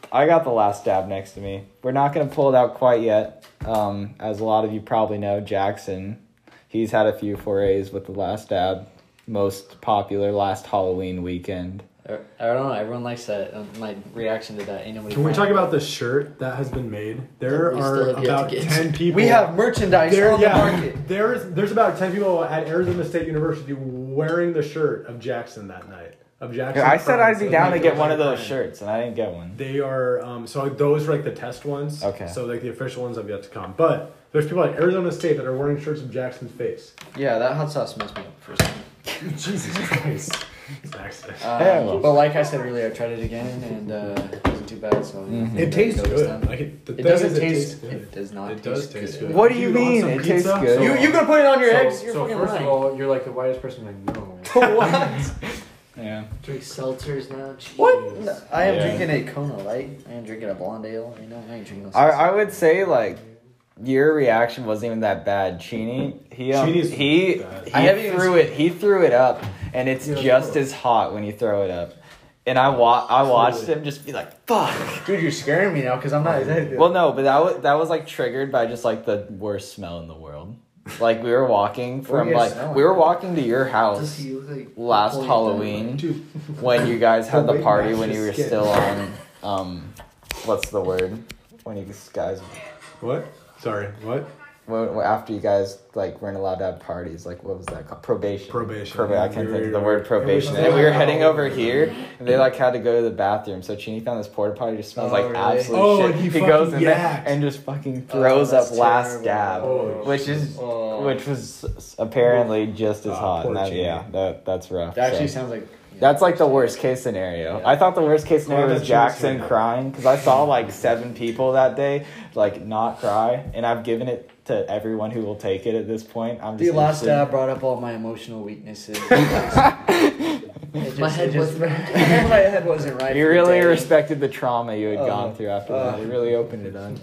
I got the last dab next to me. We're not gonna pull it out quite yet. Um, as a lot of you probably know, Jackson, he's had a few forays with the last dab. Most popular last Halloween weekend. I don't know. Everyone likes that. Um, my reaction to that. Ain't nobody. Can we buying talk about the shirt that has been made? There We are still have yet about to get ten into- people. We have merchandise there, on yeah, the market. There's there's about ten people at Arizona State University wearing the shirt of Jackson that night. Of Jackson. I said I'd be Prime. down So to get they one of feel those like shirts, and I didn't get one. They are um, so those are like the test ones. Okay. So like the official ones have yet to come, but there's people at Arizona State that are wearing shirts of Jackson's face. Yeah, that hot sauce messed me up for a second. Jesus Christ. It's an accident. Um, Yeah, well. but like I said earlier, I tried it again and uh, it wasn't too bad. So Mhm. It tastes go this good. time. Like it, the It thing doesn't is, taste. It, tastes good. It does not. It taste does taste good. What do you Dude, on mean? some It pizza? tastes good. You you gonna put it on your So, eggs? You're so fucking first lying. of all, you're like the whitest person I know. What? Yeah. Drink seltzers now. Jeez. What? No, I am Yeah. drinking a Kona Light. I am drinking a blonde ale. You know, I ain't drinking no. I, seltzer. I would say like your reaction wasn't even that bad. Chini, he um, Chini's he bad. he I haven't even threw it. He threw it up, and it's Yeah, just sure. as hot when you throw it up. And I wa- I watched him just be like, "Fuck." Dude, you're scaring me now because I'm not. Well, no, but that was that was like triggered by just like the worst smell in the world. Like we were walking What were from you guys like smelling? we were walking to your Does house he look like last Napoleon Halloween Dude, when you guys had The the way party that's when you just were skin. still on um what's the word when you guys what? Sorry, what? when, when- after you guys like weren't allowed to have parties, like what was that called? Probation. Probation. Proba- I Yeah, can't we think of were- the word it probation. was- And we were heading over here, and they like had to go to the bathroom. So Chini found this porta potty, just smells Oh, like really? absolute Oh, shit. and he He goes fucking in there yacked. and just fucking Oh, throws up that's last terrible. dab, Oh, which is Oh. which was s- apparently just as Oh, hot. poor And that, Chini. yeah, that that's rough. That actually so. sounds like. That's like the worst case scenario. Yeah. I thought the worst case scenario Oh, was that's Jackson interesting. crying because I saw like seven people that day like not cry, and I've given it to everyone who will take it at this point. I'm The just last interested- dab brought up all my emotional weaknesses. It just- My head it just- wasn't right. my head wasn't right. You for the really day. respected the trauma you had Oh. gone through after Oh. that. You really opened it up.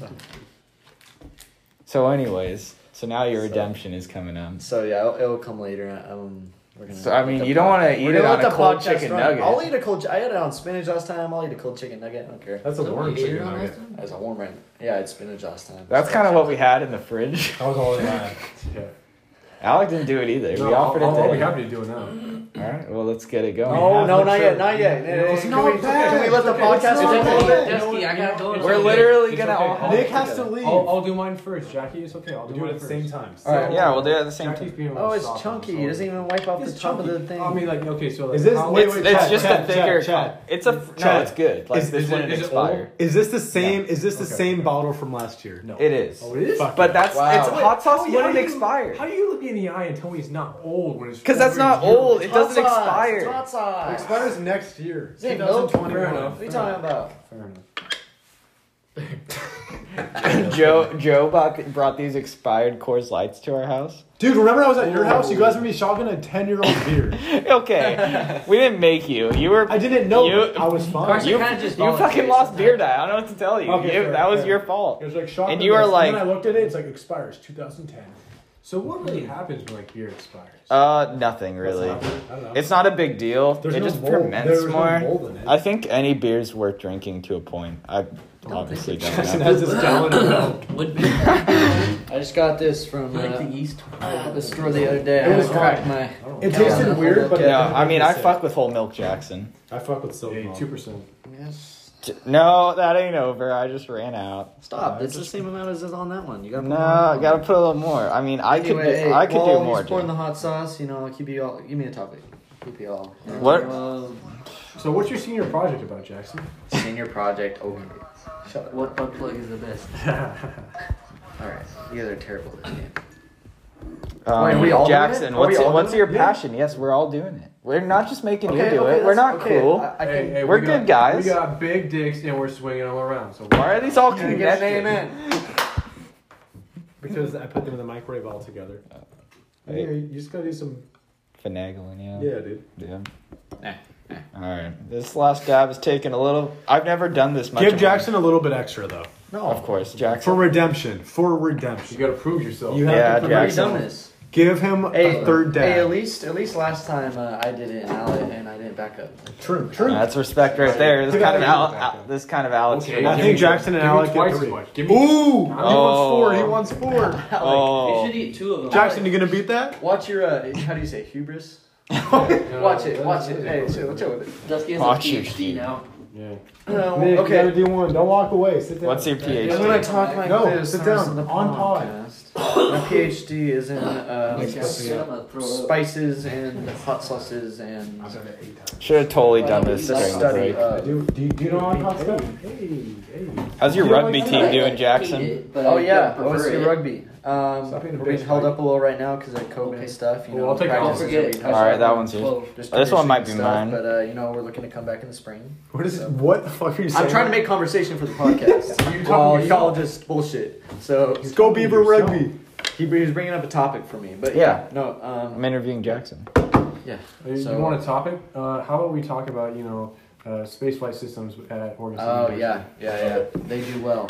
So, anyways, so now your So- redemption is coming up. So yeah, it'll, it'll come later. Um, we're gonna So, I let mean, the you don't pod- wanna eat we're it gonna on let a the cold podcast chicken run. nugget. I'll eat a cold. chi- I had it on spinach last time. I'll eat a cold chicken nugget. I don't care. That's a So warm we ate chicken it on nugget. last time? As a warm run. Yeah, it's spinach last time. That's So- kind of what we had in the fridge. That was all I had. Yeah. Alec didn't do it either. No, we offered I'll, it I'll to be him. happy to do it now. All right, well, let's get it going. We Oh have no, the not shirt. yet, not yet. It's Can not we, bad. can we let the It's okay. podcast It's run a okay. little bit? Dusty, I gotta go. It's We're okay. literally It's gonna okay. all- Nick has to leave. I'll, I'll do mine first, Jackie. It's okay. I'll do, Do it mine at the first. same time. All right. Yeah, we'll do it at the same Jackie's time. being a Oh, little it's soft on chunky. the It doesn't even wipe off the It's top of the chunky. thing. I mean, like, okay, so like, Is this- how- wait, It's, wait, it's Chad, just Chad, a thicker. Chad, Chad. It's a no. Chad. It's good. Like Is- this is wouldn't it- is it expire. old? Is this the same? Is this the Okay. same bottle from last year? No. It is. Oh, it is? Fuck But yeah. that's Wow. it's Wait, hot sauce How you- wouldn't how you- expire. How do you look me in the eye and tell me it's not old when it's? Because that's over a not year old. old? It doesn't Hot sauce. expire. It's hot sauce. It expires next year. Is it milk? twenty Fair twenty-one. enough. What are you talking about? Fair enough. Joe Joe bought, brought these expired Coors Lights to our house. Dude, remember I was at your house? You guys made me shotgun a ten-year-old beer. Okay, we didn't make you. You were. I didn't know. You- I was fine. Carson You, kinda just you fucking volunteers lost sometimes. beer diet. I don't know what to tell you. Okay, You- fair, that was fair. your fault. It was like shotgun. And you were this, like- and then I looked at it. It's like expires two thousand ten. So what really happens when like beer expires? Uh, nothing really. I don't know. It's not a big deal. There's it no just mold. ferments There's no more. mold in it. I think any beer's worth drinking to a point. I obviously don't Jackson know. has this gallon of milk. Would be. I just got this from Like uh, the yeast. the store the other day. It I was cracked fine. my. It Yeah. tasted weird, but it No, didn't I make mean me I sick. fuck with whole milk Jackson. I fuck with silk Hey, milk. two percent. Yes. J- No, that ain't over. I just ran out. Stop. It's the same amount as is on that one. You got. No, I gotta put a little more. I mean, I could, Anyway, do, I could while do more. He's pouring Jim. the hot sauce. You know, keep you all. Give me a topic. Keep you all. What? Um, So what's your senior project about, Jackson? senior project. Okay. Shut up. What butt plug is the best? All right. You guys are terrible at this game. Um, Wait, are we all doing Jackson, it? Are what's we all what's doing your it? Yeah. passion? Yes, we're all doing it. We're not just making you Okay, do okay, it. We're that's- not okay, cool. I, I Hey, can, hey, We're we good got, guys. We got big dicks and we're swinging them around. So Why are these all Can I get an connected? amen? Because I put them in the microwave all together. Hey. Yeah, you just gotta do some. Finagling, yeah. Yeah, dude. Yeah. Nah, nah. All right. This last dab is taking a little. I've never done this much. Give of Jackson a little bit extra though. No. mine. Of course, For Jackson. redemption. For you redemption. got to prove yourself. You have Yeah, to put I've already Jackson. done this. Give him Hey, a third dab. Hey, at least at least last time uh, I did it and, Ale- and I didn't back up. True, true. That's respect right there. This Look kind at of that. Al- Al- this kind of Alex. Okay, here. I give think me- Jackson and give me Alec twice get as three. much. Give me- Ooh, he Oh. wants four. He wants four. Oh. You should eat two of them. Jackson, you gonna beat that? Watch your uh, how do you say hubris? No, Watch it, watch that's- it. Hey, chill, chill with it. Dusty has a Watch your PhD now. Yeah. No, Nick, you okay. gotta do one. Don't walk away. Sit down. What's your Because PhD? when I talk like No, this, sit the rest down. of the On pod. podcast, my PhD is in um, I'm gonna throw up. spices and hot sauces and I've done it eight times. Should have totally done this the during the study break. of. Do, do, you- do you know on hot stuff? Hey, hey. How's your You don't rugby like team that? doing, Hate Jackson? it, but Oh I yeah, don't O S prefer U it. rugby. Um, Stop being a we're being bitch, held Mike. up a little right now because of COVID Okay. stuff. You Well, know, I'll take Don't practices forget. are being I held All right, up, that one's yours. Twelve. just Oh, this one might tradition be stuff, mine. But uh, you know, we're looking to come back in the spring. What is? What the fuck are you saying? I'm trying to make conversation for the podcast. While y'all just bullshit. So Let's go Beaver yourself. Rugby. he, he was bringing up a topic for me, but Yeah. yeah, no, I'm um, interviewing Jackson. yeah. You So- want a topic? Uh, how about we talk about, you know, uh, space flight systems at Oregon State Oh University? yeah, yeah, yeah. They do well.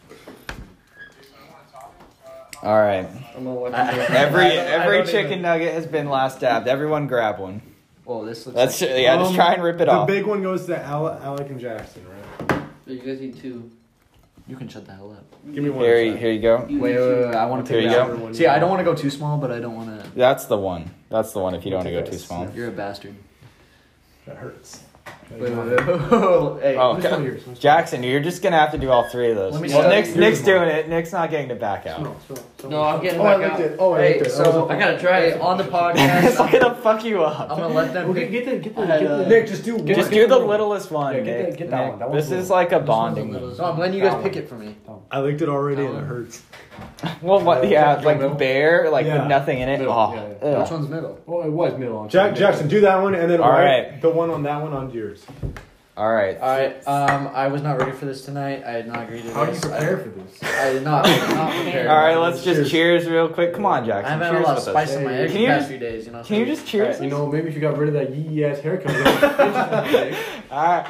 All right. I'm gonna watch I- you. Every I don't- I every don't chicken even- nugget has been last dabbed. Everyone grab one. Well, this looks. Let's like, yeah, just Um, try and rip it the off. big one goes to Alec, Alec and Jackson, right? You guys eat two. you can shut the hell up. Give me one. Here, at a you- time. here you go. You Wait, eat wait, two. wait, I want to Here take you that go. one. See, I don't want to go too small, but I don't want to. That's the one. That's the one. If you don't want to go Look at too this. small. You're a bastard. That hurts. Wait, wait, wait. Hey, Oh, Which okay. one yours? Which Jackson, you're just gonna have to do all three of those. Let me Well, study Nick's yours Nick's more. doing it. Nick's not getting to back out. one? Smell, smell, No, I'm getting Oh, I back liked out. it. Oh, I Hey, liked it. so- That was a- I gotta try hey, it. on the it's podcast, not gonna fuck you up. I'm gonna let them Okay, pick. get the get the, I get had, the uh, Nick, just do one. Just get do the the little- littlest one, Yeah, get Nick. that- get that Nick. one. That one's This is little. like a This one's bonding the one. No, I'm letting you That guys one. pick it for me. I licked it already and That it one. hurts. Well, what? Uh, Yeah, Jack- like middle? bare, like Yeah. with nothing in it. Middle, Oh, yeah, yeah. ugh. Which one's middle? Well, it was middle on. Jack, Jackson, do that one and then All wipe right. the one on that one onto yours. All right. All right. Um, I was not ready for this tonight. I had not agreed to How do you this. prepare I, for this? I did not. I did not prepare. All right, let's just cheers real quick. Come on, I Jackson. haven't had Cheers a lot of with spice us. in my Hey, eggs can the you past just- few days. You know. Can you just cheers? All You know, maybe if you got rid of that yee ass haircut. it would- All right.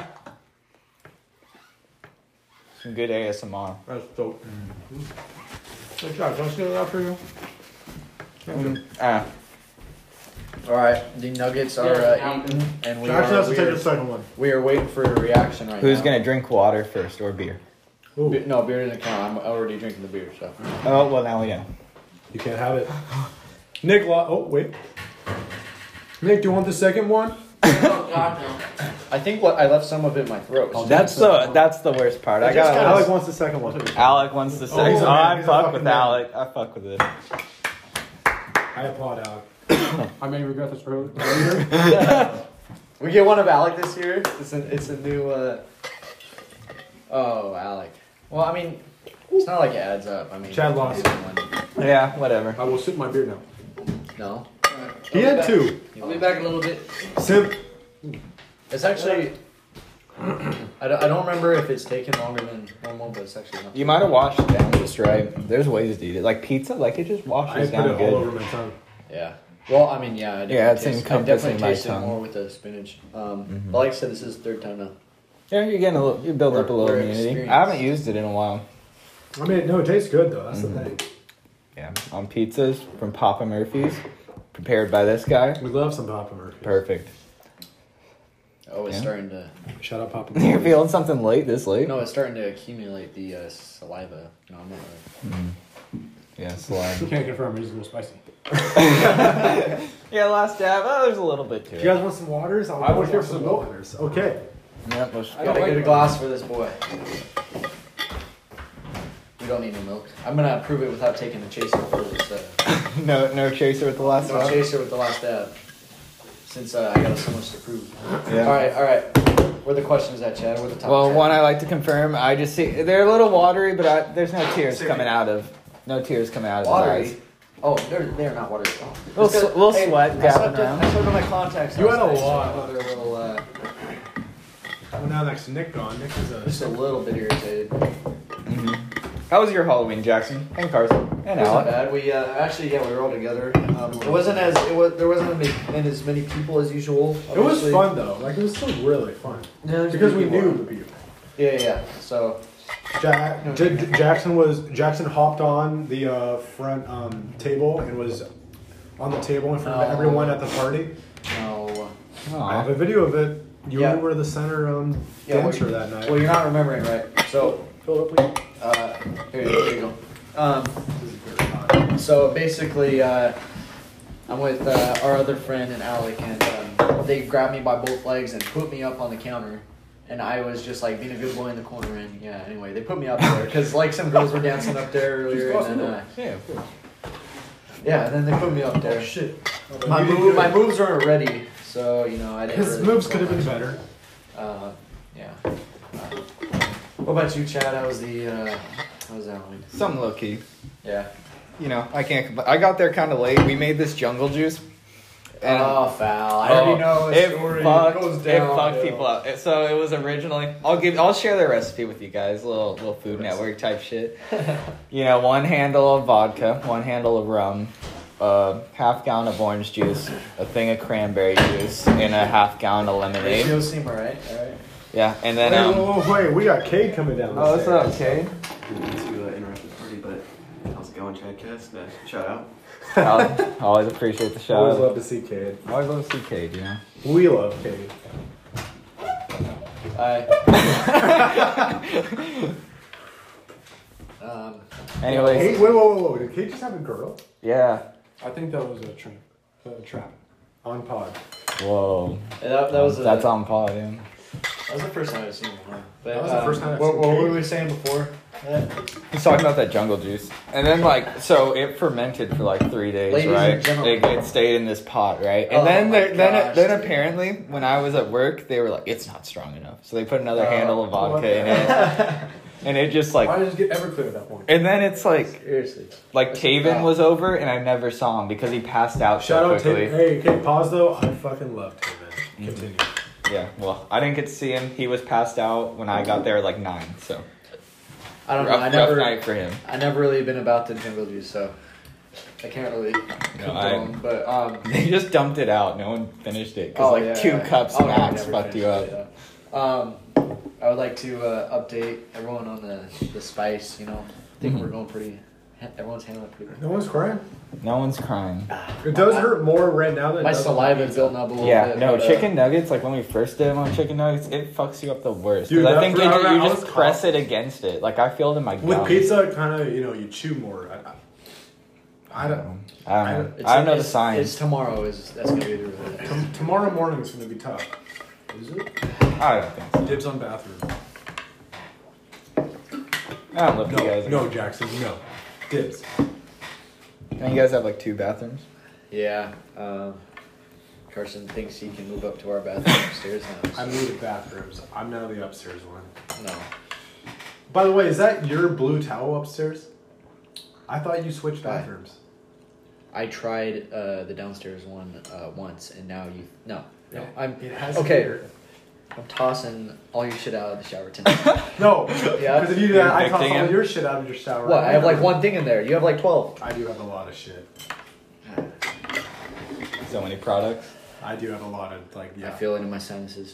Some good A S M R. That's dope. Hey, Jack, don't steal that for you? Mm, ah. All right. The nuggets are uh, eaten, and we Jackson are, has to we, take are, the second one. we are waiting for a reaction right Who's now. gonna drink water first or beer? Ooh, Be- no, beer doesn't count. I'm already drinking the beer, so. Oh well, now we know. you can't have it. Nick, lo- oh wait. Nick, do you want the second one? Oh, God, no. I think what I left some of it in my throat. Oh, That's the that's the worst part. I got Alec wants the second one. Alec wants the sex. he's a Oh, man. I He's a fuck fucking with man. Alec. I fuck with it. I applaud Alec. I may regret this early- later. We get one of Alec this year. It's a it's a new. Uh... Oh, Alec. Well, I mean, it's not like it adds up. I mean, Chad lost. Yeah, whatever. I will sip my beer now. No, Alright, He I'll be had back. two. I'll be back in a little bit. Simp. it's actually. I don't, I don't remember if it's taken longer than normal, but it's actually not. You might have washed it down just right. There's ways to eat it. Like pizza, like it just I washes put down it all good. over my tongue. Yeah. Well, I mean, yeah. I definitely Yeah, it's taste- I encompassing definitely my tasted tongue. more with the spinach. Um, Mhm. But like I said, this is the third time now. Yeah, you're getting a little, you're building up a We're- little we're immunity. experienced. I haven't used it in a while. I mean, no, it tastes good though. That's Mhm. the thing. Yeah, on pizzas from Papa Murphy's, prepared by this guy. We love some Papa Murphy. Perfect. Oh, it's Yeah. starting to. Shout out Papa You're Murphy. feeling something late this late? No, it's starting to accumulate the uh, saliva. No, I'm not. Really. Mm. Yeah, slime. Can't confirm it is a little spicy. Yeah, last dab. Oh, there's a little bit to Do it. you guys want some waters? I'll I would go hear get some milk. waters. Okay. Yep, let's I gotta like get a that. glass for this boy. We don't need no milk. I'm gonna prove it without taking a chaser for this. Uh, no, no chaser with the last no one. chaser with the last dab. Since uh, I got so much to prove. Yeah. All right, all right. Where are the questions at, Chad? Where are the top Well, ten? one I like to confirm. I just see they're a little watery, but I, there's no tears coming out of. No tears coming out of Watery? his eyes. Oh, they're they're not watery at all. Little Just 'cause- sw- little hey, sweat I gapping slept in- around. I slept in my contacts. You last had a night, so lot. I know they're a little, uh, Well, now next to Nick gone. Nick is just a a. little bit irritated. hmm How was your Halloween, Jackson and Carson and It wasn't Alec? bad. We uh, actually, yeah, we were all together. Um, it wasn't as it was. There wasn't as many, as many people as usual. It was obviously. fun though. Like it was still really fun Yeah, there's because we people. knew the people. Yeah, yeah, yeah. So Jack, J- J- Jackson was Jackson hopped on the uh, front um, table and was on the table in front of No. everyone at the party. No. I have Aw. a video of it. You Yeah. were the center um, Yeah, dancer well, that night. Well, you're not remembering, right? So, Fill it up, please. uh, here, here you go. Um, so basically, uh, I'm with uh, our other friend and Alec, and um, they grabbed me by both legs and put me up on the counter. And I was just like being a good boy in the corner, and yeah. Anyway, they put me up there because like some girls were dancing up there earlier, and then uh, Yeah, of course. yeah, and then they put me up there. Oh, shit. My You did move, good. my moves weren't ready, so you know I didn't. His really moves do could have been much. better. Uh, yeah. Uh, what about you, Chad? How was the? Uh, how was that one? Something low key. Yeah. You know, I can't. Compl- I got there kind of late. We made this jungle juice. And oh, foul! I already know the it story. Fucked, it goes it down. fucked people up. It- So it was originally. I'll give. I'll share the recipe with you guys. Little little Food Network type shit. You know, one handle of vodka, one handle of rum, a half gallon of orange juice, a thing of cranberry juice, and a half gallon of lemonade. Ratio seem alright. Alright. Yeah, and then Wait, um. whoa, whoa, wait, we got Cade coming down. the Oh, what's up, stairs. Kay? Didn't mean to uh, interrupt the party, but how's it going, Chadcast? Uh, shout out. I'll- Always appreciate the shout. Always out. love to see Cade. Always love to see Cade, you know. We love Cade. Alright. um. Anyways, Cade, wait, whoa, whoa, whoa. Did Cade just have a girl? yeah. I think that was a trap. A trap. On pod. Whoa. That, that was a, That's on pod, yeah. That was the first time I've seen him. Huh? But, That was the um, first time I've what, seen what Cade. were we saying before? that? He's talking about that jungle juice, and then like, so it fermented for like three days, Ladies and right? gentlemen. It, it stayed in this pot, right? And Oh then, my there, then, gosh, then dude. apparently, when I was at work, they were like, "It's not strong enough," so they put another Oh, handle of what vodka the in it, and it just like, Why did it just get Everclear at that point? and then it's like, Seriously. like That's Taven foul. was over, and I never saw him because he passed out Shout so out quickly. Taven. Hey, Cade, pause though. I fucking love Taven. Continue. Yeah, well, I didn't get to see him. He was passed out when I got there at like nine, so I don't know. rough, I rough never. night for him. I never really been about the jungle juice, so I can't really condone. But um. They just dumped it out. No one finished it because Oh, like yeah, two yeah. cups Oh, no, max never fucked you finished up. it, yeah. Um, I would like to uh, update everyone on the the spice. You know, I think Mhm. we're going pretty. Everyone's handling it pretty good. No one's crying. No one's crying. It does hurt more right now than it My does on saliva is pizza. building up a little Yeah, bit. no, but, uh, chicken nuggets, like when we first did them on chicken nuggets, it fucks you up the worst. 'Cause Dude, I that think for- you, I- you I just was press caught- it against it. Like I feel it in my With gums. pizza, it kind of, you know, you chew more. I, I, I don't. I don't know. I- I don't It's, know the it's, science. It's tomorrow. Is that's gonna be the real. Tom- tomorrow morning is going to be tough. Is it? I don't think so. Dibs on bathroom. I don't look No, you guys. no, Jackson, no. Dibs. And you guys have like two bathrooms? Yeah. Um, Carson thinks he can move up to our bathroom upstairs now. I moved bathrooms. I'm now the upstairs one. No. By the way, is that your blue towel upstairs? I thought you switched Why? bathrooms. I tried uh, the downstairs one uh, once, and now you. No. No. I'm. It has Okay. here. I'm tossing all your shit out of the shower tonight. No, Yeah. because if you do that, I toss Evicting all him? your shit out of your shower. What? I have like one thing in there. You have like twelve. I do have a lot of shit. So many products. I do have a lot of like yeah. I feel it in my sinuses.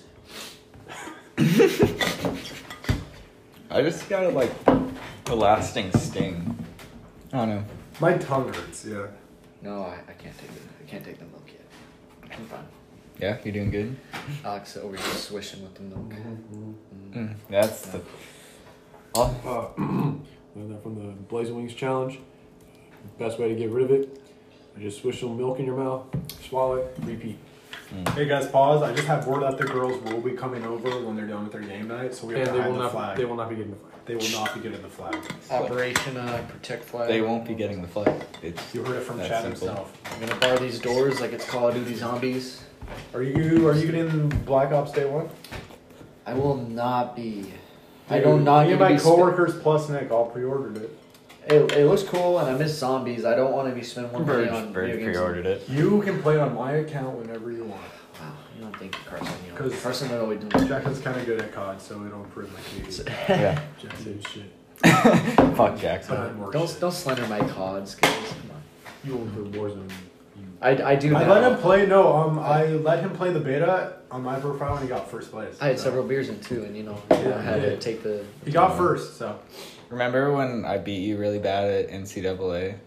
I just got like a lasting sting. I don't know. My tongue hurts. Yeah. No, I, I can't take it. I can't take the milk yet. I'm fine. Yeah, you're doing good? Alex over here swishing with the milk. Mm, that's the. Oh, Uh, learned that from the Blazing Wings challenge. Best way to get rid of it: you just swish some milk in your mouth, swallow it, repeat. Hey guys, pause. I just have word that the girls will be coming over when they're done with their game night, so we have And to they hide will the not. flag. They will not be getting the flag. They will not be getting the flag. Operation uh, Protect Flag. they won't be getting the flag. It's You heard it from That's Chad simple. himself. I'm gonna bar these doors like it's Call of Duty Zombies. Are you are you getting Black Ops Day One? I will not be. I Dude, don't not Me need and to my be spe- coworkers plus Nick all pre-ordered it. It, it looks cool, and I miss zombies. I don't want to be spending one money Bird, on Bird video games. pre-ordered it. You can play on my account whenever you want. Wow, you don't think Carson? You know, 'Cause- Carson not always doing. Jackson's kind of good at C O D, so it'll improve my K D. Yeah. Jackson shit. Fuck But Jackson. I'm more Don't shit. don't slender my cods, guys. Come on. You won't play Warzone. You. I, I do. I now. let him play. No, um, I let him play the beta on my profile, and he got first place. I had So- several beers in too, and you know, Yeah, I had yeah. to take the. He got first, so Remember when I beat you really bad at N C double A?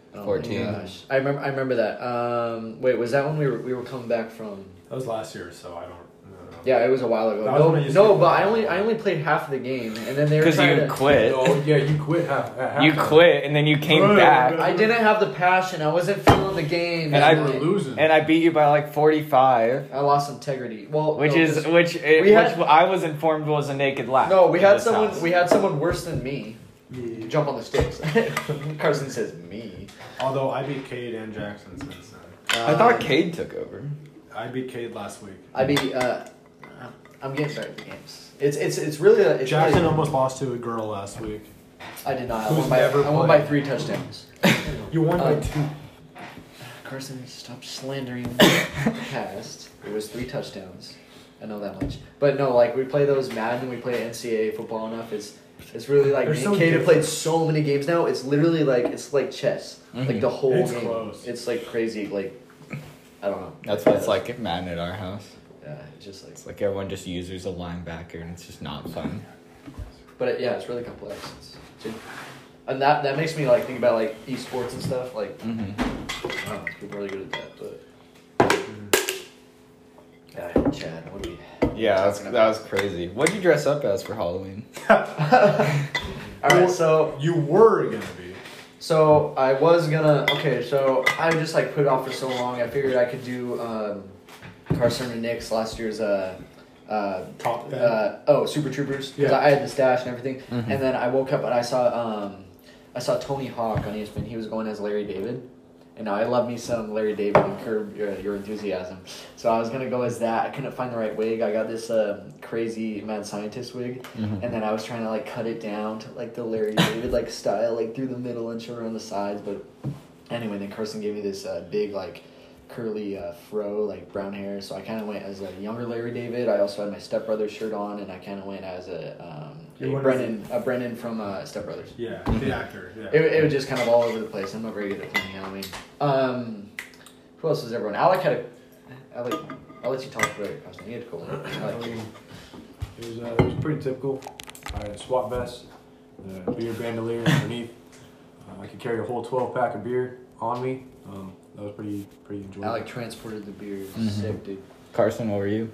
Oh fourteen. my gosh. I remember. I remember that. Um, wait, was that when we were we were coming back from? That was last year, so I don't know. Yeah, it was a while ago. That was No, when I used no, to- but I only I only played half of the game, and then they were Because trying you to. quit. Oh yeah, you quit half. at half You time. quit, and then you came Right, back, right. I didn't have the passion. I wasn't feeling the game. And I- We were losing. and I beat you by like forty-five, I lost integrity. Well, which no, is 'cause- which it, we which had- I was informed was a naked lap. no, we in had this someone. house. We had someone worse than me Yeah. jump on the sticks. Carson says me. Although I beat Cade and Jackson since then. I thought Um, Cade took over. I beat Cade last week. I beat. Uh, I'm getting better at the games. It's it's it's really. A, it's Jackson really, almost lost to a girl last week. I did not. I Who's won by. never I won by played. three touchdowns. You won by Um, two. Carson, stop slandering past. It was three touchdowns. I know that much. But no, like we play those Madden, we play N C double A football enough. It's it's really like They're me so and Kate have different. played so many games now. It's literally like it's like chess. Like Mhm. the whole It's game. close. It's like crazy. Like I don't know. That's what it's like at Madden at our house. Yeah, it's just like. It's like everyone just uses a linebacker, and it's just not fun. But it, yeah, it's really complex. It's, it's, and that that makes me like think about like esports and stuff. Like Mm-hmm. I don't know, people are really good at that. But yeah, Chad, what do we? Yeah, that was, talking that was crazy. What'd you dress up as for Halloween? All right, so You were gonna be. so I was gonna okay, so I just like put it off for so long. I figured I could do um, Carson and Nick's last year's uh, uh, Top ten. uh, oh Super Troopers because Yeah. I had the stash and everything. Mhm. And then I woke up and I saw um, I saw Tony Hawk on E S P N. He was going as Larry David. And now I love me some Larry David and Curb Your, Your Enthusiasm. So I was gonna go as that. I couldn't find the right wig. I got this uh, crazy mad scientist wig, Mhm. and then I was trying to like cut it down to like the Larry David like style, like through the middle and show around the sides. But anyway, then Carson gave me this uh, big like curly uh, fro, like brown hair. So I kind of went as a younger Larry David. I also had my stepbrother shirt on, and I kind of went as a, um, You a went Brennan, a Brennan from uh, Step Brothers. Yeah, the actor. Yeah. It, it was just kind of all over the place. I'm not very good at playing Halloween. Um, who else was everyone? Alec had a. Alec, I'll let you talk about your costume. He had a cool one. I I like it. mean, it was uh, it was pretty typical. I had a SWAT vest, the beer bandolier underneath. Uh, I could carry a whole twelve pack of beer on me. Um, that was pretty pretty enjoyable. Alec transported the beer. Mhm. Sick, dude. Carson, what were you?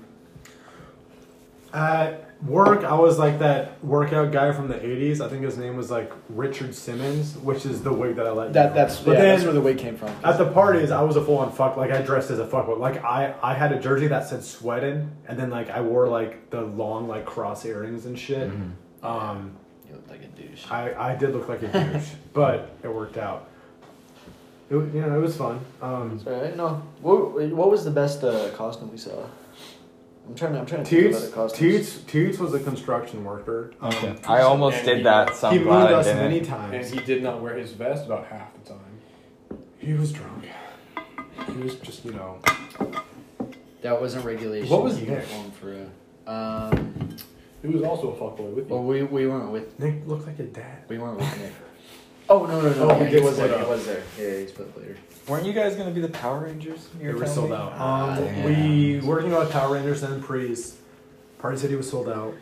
At work, I was like that workout guy from the eighties. I think his name was like Richard Simmons, which is the wig that I let you That know. that's But yeah, then that's where the wig came from. at the parties, I was a full on fuck. Like I dressed as a fuckboy. Like I, I had a jersey that said sweating, and then like I wore like the long like cross earrings and shit. Mhm. Um, You look like a douche. I, I did look like a douche, but it worked out. It was- you know it was fun. Um, Sorry, no. What what was the best uh, costume we saw? I'm trying to I'm trying to think about Toots, the costumes. Toots, Toots was a construction worker. Um, Okay. I almost and did he- that, so he I'm moved glad I us didn't. many and times. he did not wear his vest about half the time. He was drunk. He was just you know. That wasn't regulation. What was You Nick? got one for a. Um. He was also a fuckboy with Well, you. we we weren't with Nick looked like a dad. we weren't with Nick. Oh no no no! Oh, he yeah, he did was split there. He up. was there. Yeah, he split later. Weren't you guys gonna be the Power Rangers? You They were were telling sold me? out. Ah, Um, damn. we working on Power Rangers and Priest. Party City was sold out.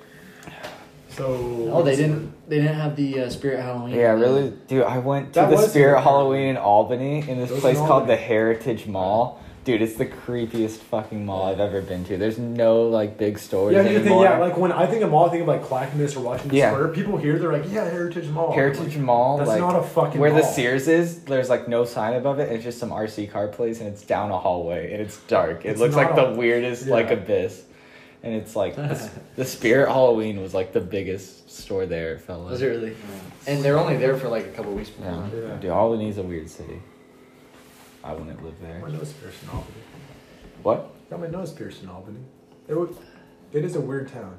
So. Oh, they didn't. They didn't have the uh, Spirit Halloween. Yeah, really, dude. I went to That the was Spirit super cool. Halloween in Albany in this Those place in called the Albany. Heritage Mall. Dude, it's the creepiest fucking mall I've ever been to. There's no like big stores Yeah, here's the thing. anymore. Yeah, like when I think of mall, I think of like Clackamas or Washington Yeah. Square. People here, they're like, yeah, Heritage Mall. I'm Heritage like, Mall, That's like not a fucking where the mall. Sears is. There's like no sign above it. It's just some R C car place, and it's down a hallway, and it's dark. It It's looks like not the a- weirdest yeah. like abyss, and it's like the, the Spirit Halloween was like the biggest store there. It felt like. Was it really? And they're only there for like a couple weeks. Yeah. Yeah. Dude, Albany's a weird city. I wouldn't live there. My nose pierced in Albany. What? Got my nose pierced in Albany. It, would, it is a weird town.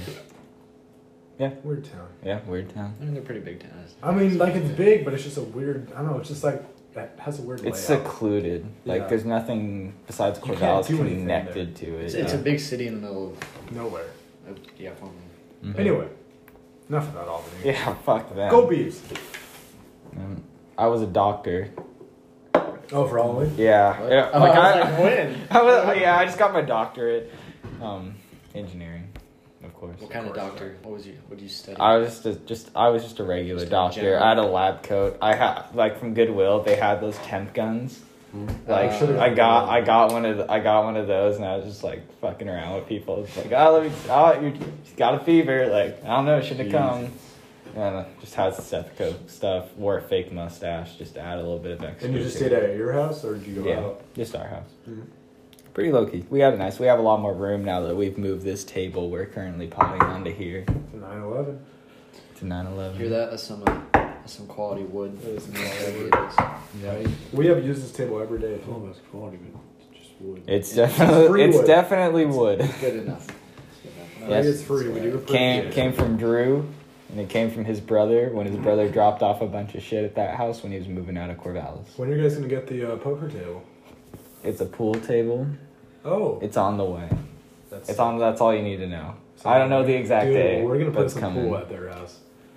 Mm-hmm. Weird town. Yeah, weird town. I mean, they're pretty big towns. I mean, like it's big, but it's just a weird. I don't know. It's just like that has a weird. It's layout. secluded. Like Yeah. there's nothing besides You can't Corvallis do anything connected to it. It's, it's a yeah. big city in the middle nowhere. of, of yeah, Farmland. Mhm. Anyway, enough about Albany. Yeah, fuck that. Go Beavs. Um, I was a doctor. Oh, for Halloween. Yeah. What? yeah Oh, like I I, was like, when? I was, yeah, I just got my doctorate. Um, engineering, of course. course. What kind of doctor? What was you? What did you study? I was just, a, just I was just a regular Just a doctor. general- I had a lab coat. I had like from Goodwill. They had those temp guns. Like Uh, I got I got one of the, I got one of those, and I was just like fucking around with people. It's like, oh, let me, oh, you got a fever. Like, I don't know, shouldn't have come. And uh, just had stethoscope stuff. Wore a fake mustache just to add a little bit of extra. And you just to stayed it. at your house, or did you go Yeah, out? just our house. Mhm. Pretty low key. We have it nice. We have a lot more room now that we've moved this table we're currently potting onto here To nine eleven. to nine eleven. Hear that? That's some uh, that's some quality wood. That is some Yeah, quality it wood. is. Yeah. We have used this table every day. Oh, that's quality, man. It's just wood. It's Yeah. definitely Free it's wood. definitely wood. Good enough. Good enough. Yes. It's free. We do it for Came free. came from Drew, and it came from his brother when his brother dropped off a bunch of shit at that house when he was moving out of Corvallis. When are you guys gonna get the uh, poker table? It's a pool table. Oh, It's on the way. that's It's on. That's all you need to know. So, I don't know the exact dude, day. We're gonna but put it's some coming. pool at their house.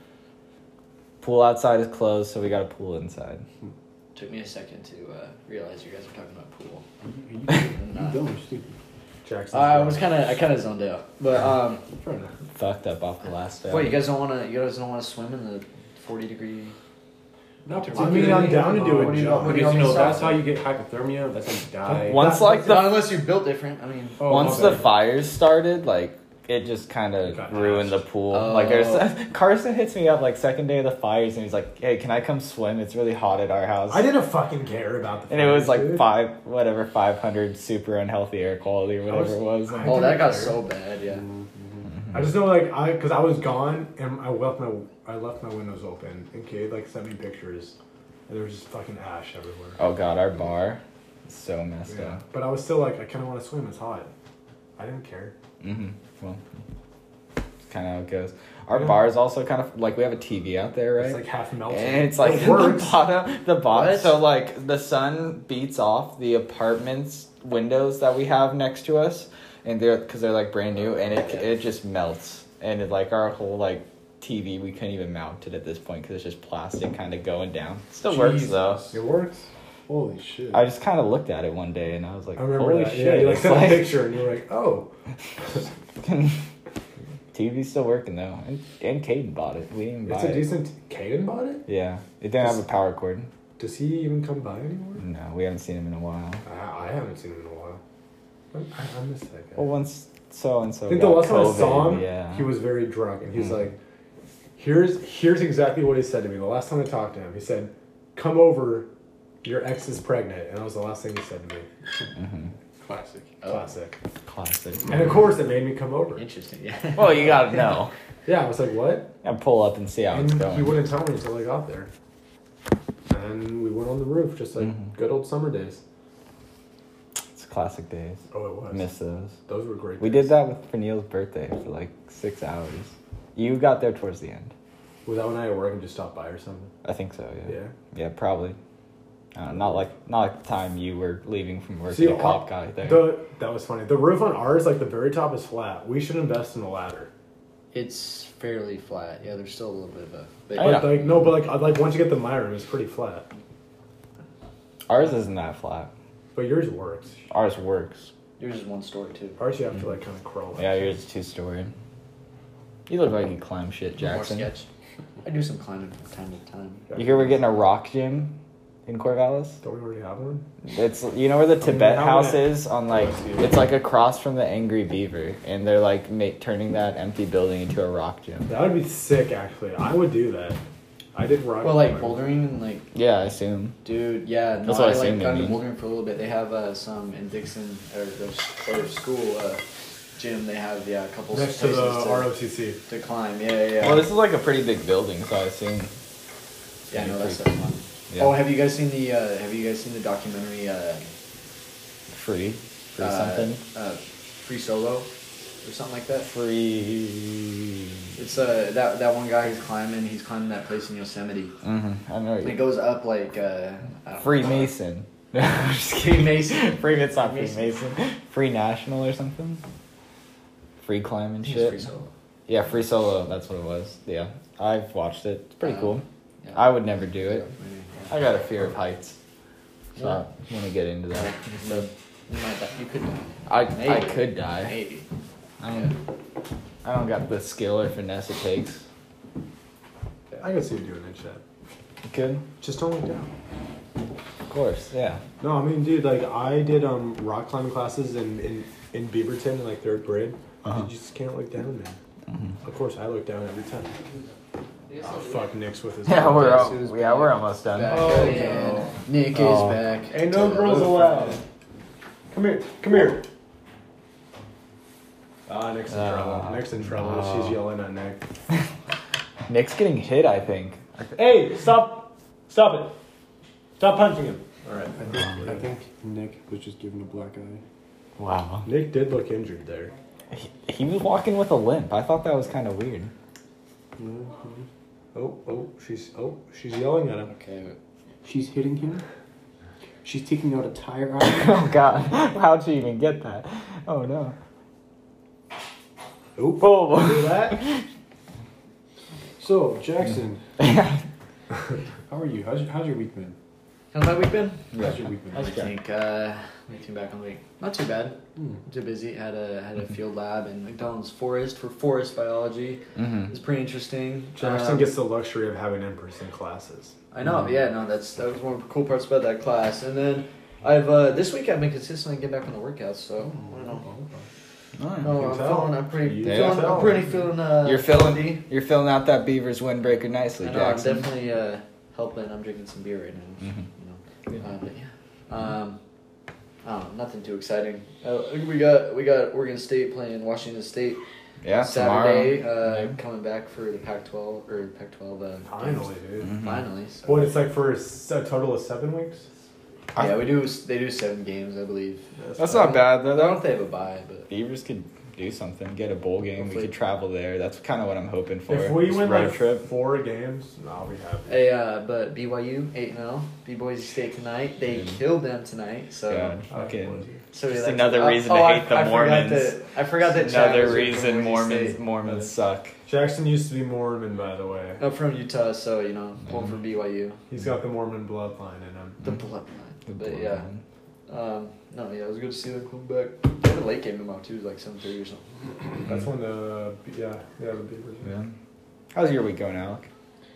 Pool outside is closed, so we got a pool inside. Took me a second to uh, realize you guys were talking about pool. You, I'm you not. dumb, you're stupid. Jackson. I was kind of I kind of zoned out, but um, Fair enough. Fucked up off the last day. wait, you guys don't want to you guys don't want to swim in the forty degree? Not I mean, I'm down to do What it, do you- John. what do Because, you know, want me to that's stop? how you get hypothermia. That's how you die. Once That- like that's the Not unless you're built different. I mean, Oh, once my the bad. fires started, like it just kind It of got ruined the ashed. pool. Oh. Like there's Carson hits me up like second day of the fires, and he's like, "Hey, can I come swim? It's really hot at our house." I didn't fucking care about the. And it was like dude. five, whatever, five hundred super unhealthy air quality or whatever was- it was. I And- oh, that didn't got care. so bad. Yeah. I just know, like, I because I was gone and I left my I left my windows open, and Kate like sent me pictures, and there was just fucking ash everywhere. oh god, our bar is so messed Yeah, up. but I was still like, I kind of want to swim. It's hot. I didn't care. Mm-hmm. Well, it's kind of how it goes. Our Yeah. bar is also kind of like we have a T V out there, right? It's like half melted. And it's like It the works. bottom, the bottom. What? So like the sun beats off the apartments windows that we have next to us, and they're because they're like brand new, and it it just melts, and it, like our whole like T V we couldn't even mount it at this point because it's just plastic kind of going down. Still works though. It works. Holy shit. I just kind of looked at it one day and I was like, I remember holy that. shit! Yeah, you like it's sent a like- picture and you were like, oh. T V's still working though, and, and Caden bought it. We didn't even buy It's a it. decent. Caden bought it. Yeah, it didn't have a power cord. Does he even come by anymore? No, we haven't seen him in a while. I, I haven't seen him in a while. I, I miss that guy. Well, once so and so. I think the last time I saw him, yeah. he was very drunk, and he's Mm. like, "Here's here's exactly what he said to me." The last time I talked to him, he said, "Come over, your ex is pregnant," and that was the last thing he said to me. hmm Classic. Oh, Classic. Classic. And of course, it made me come over. interesting. Yeah. Well, you gotta know. Yeah, I was like, "What?" And pull up and see how it's And going. he wouldn't tell me until I got there. And we went on the roof, just like Mhm. good old summer days. It's classic days. Oh, it was. Miss those. Those were great. We days. did that with for Neil's birthday for like six hours. You got there towards the end. Was that when I at work and just stopped by or something? I think so. Yeah. Yeah. Yeah, probably. Uh, not like not like the time you were leaving from work. See, the cop our- guy there. The that was funny. The roof on ours, like the very top, is flat. We should invest in a ladder. It's fairly flat. Yeah, there's still a little bit of a. But Oh, But yeah. like no, but like like once you get the my room, it's pretty flat. Ours isn't that flat. But yours works. Ours works. yours is one story too. Ours you have to like kind of crawl. Yeah, yours is two story. You look like you climb shit, More Jackson. sketch. I do some climbing from time to time. You hear we're getting a rock gym in Corvallis? Don't we already have one? It's you know where the Tibet how house many- is on like it's like across from the Angry Beaver, and they're like ma- turning that empty building into a rock gym. That would be sick. Actually, I would do that. I did rock. Well, like climbing. bouldering and like, Yeah, I assume. dude, yeah. No, That's what I I like assumed got they into mean. bouldering for a little bit. They have uh, some in Dixon or their, or school uh, gym. They have yeah a couple next to places the to, R O C C. to climb. Yeah, yeah. yeah. Well, this is like a pretty big building, so I assume. yeah, no, that's so pretty fun. Yeah. Oh, have you guys seen the uh, Have you guys seen the documentary? Uh, Free, free uh, something. Uh, Free Solo, or something like that. Free. It's uh that that one guy who's climbing. He's climbing that place in Yosemite. Mm-hmm. I know. And it You. goes up like uh. I don't know. Freemason. I'm just kidding. Freemason. Free. It's not Freemason. Freemason. Free National or something. Free climbing It's shit. Free Solo. Yeah, Free Solo. That's what it was. Yeah, I've watched it. It's pretty Um, cool. Yeah. I would never do it. Yeah. I got a fear of heights, so Yeah. I want to get into that. So, you might die. You could die. I I Maybe. could die. Maybe. I don't. I don't got the skill or finesse it takes. I can see you doing it, Chad. You could? Just don't look down. Of course, yeah. No, I mean, dude, like I did um rock climbing classes in in, in Beaverton in like third grade. Uh-huh. You just can't look down, man. Mhm. Of course, I look down every time. Oh fuck, Nick's with his. Yeah, we're Yes, al- it was yeah, we're almost done. Back Oh, again. no. Nick Oh. is back. Ain't no girls allowed. Come here, come here. Ah, Nick's in Uh, trouble. Nick's in trouble. oh. She's yelling at Nick. Nick's getting hit, I think. Hey, stop! Stop it! Stop punching him. All right. I think, I think Nick was just given a black eye. Wow. Nick did look injured there. He, he was walking with a limp. I thought that was kind of weird. Oh, oh, she's oh, she's yelling at him. Okay. She's hitting him. She's taking out a tire out. Oh, God. How'd she even get that? Oh, no. Oop. Oh. Hear that? So Jackson, Yeah. how are you? How's your, how's your week been? How's my week been? How's your week I been? think uh, looking back on the week, not too bad. Hmm. Too busy. Had a had a field lab in McDonald's Forest for forest biology. Mm-hmm. It was pretty interesting. Jackson Um, gets the luxury of having in-person classes. I know. Yeah. No. That's that was one of the cool parts about that class. And then I've uh, this week I've been consistently getting back on the workouts. So I don't know. No, can I'm tell. feeling. I'm pretty. You can Feeling, tell. I'm pretty feeling. Uh, You're feeling healthy. you're filling out that Beavers windbreaker nicely, I know. I'm Jackson. definitely uh, helping. I'm drinking some beer right now. Mhm. You know. Uh, but yeah. Um, I don't know, nothing too exciting. Uh, we got we got Oregon State playing Washington State Yeah, Saturday. tomorrow. Uh, Yeah. coming back for the Pac twelve or Pac twelve. Uh, Finally, dude. games. Mhm. Finally. So. What, it's like for a s- a total of seven weeks? Yeah, we do. They do seven games, I believe. That's not bad, I though. don't know if they have a bye, but Beavers could do something, get a bowl game. Hopefully. We could travel there. That's kind of what I'm hoping for. If we Just win road like trip. four games, I'll be happy. hey, uh, but B Y U eight and zero. B Boise State tonight. They Mm. killed them tonight. So. God, I fucking. So Just that's- another oh, reason oh, to I- hate the I forgot Mormons. that- I forgot that. Chad Another was from reason Boise Mormons State. Mormons suck. Jackson used to be Mormon, by the way. I'm from Utah, so you know, pulling for B Y U. He's got the Mormon bloodline in him. The Mm. bloodline. The But blood yeah. one. Um, no, yeah, it was good to see them come back. They had a late game tomorrow too, it was like seven thirty or something. That's when the yeah yeah the Beavers. Yeah. How's your week going, Alec?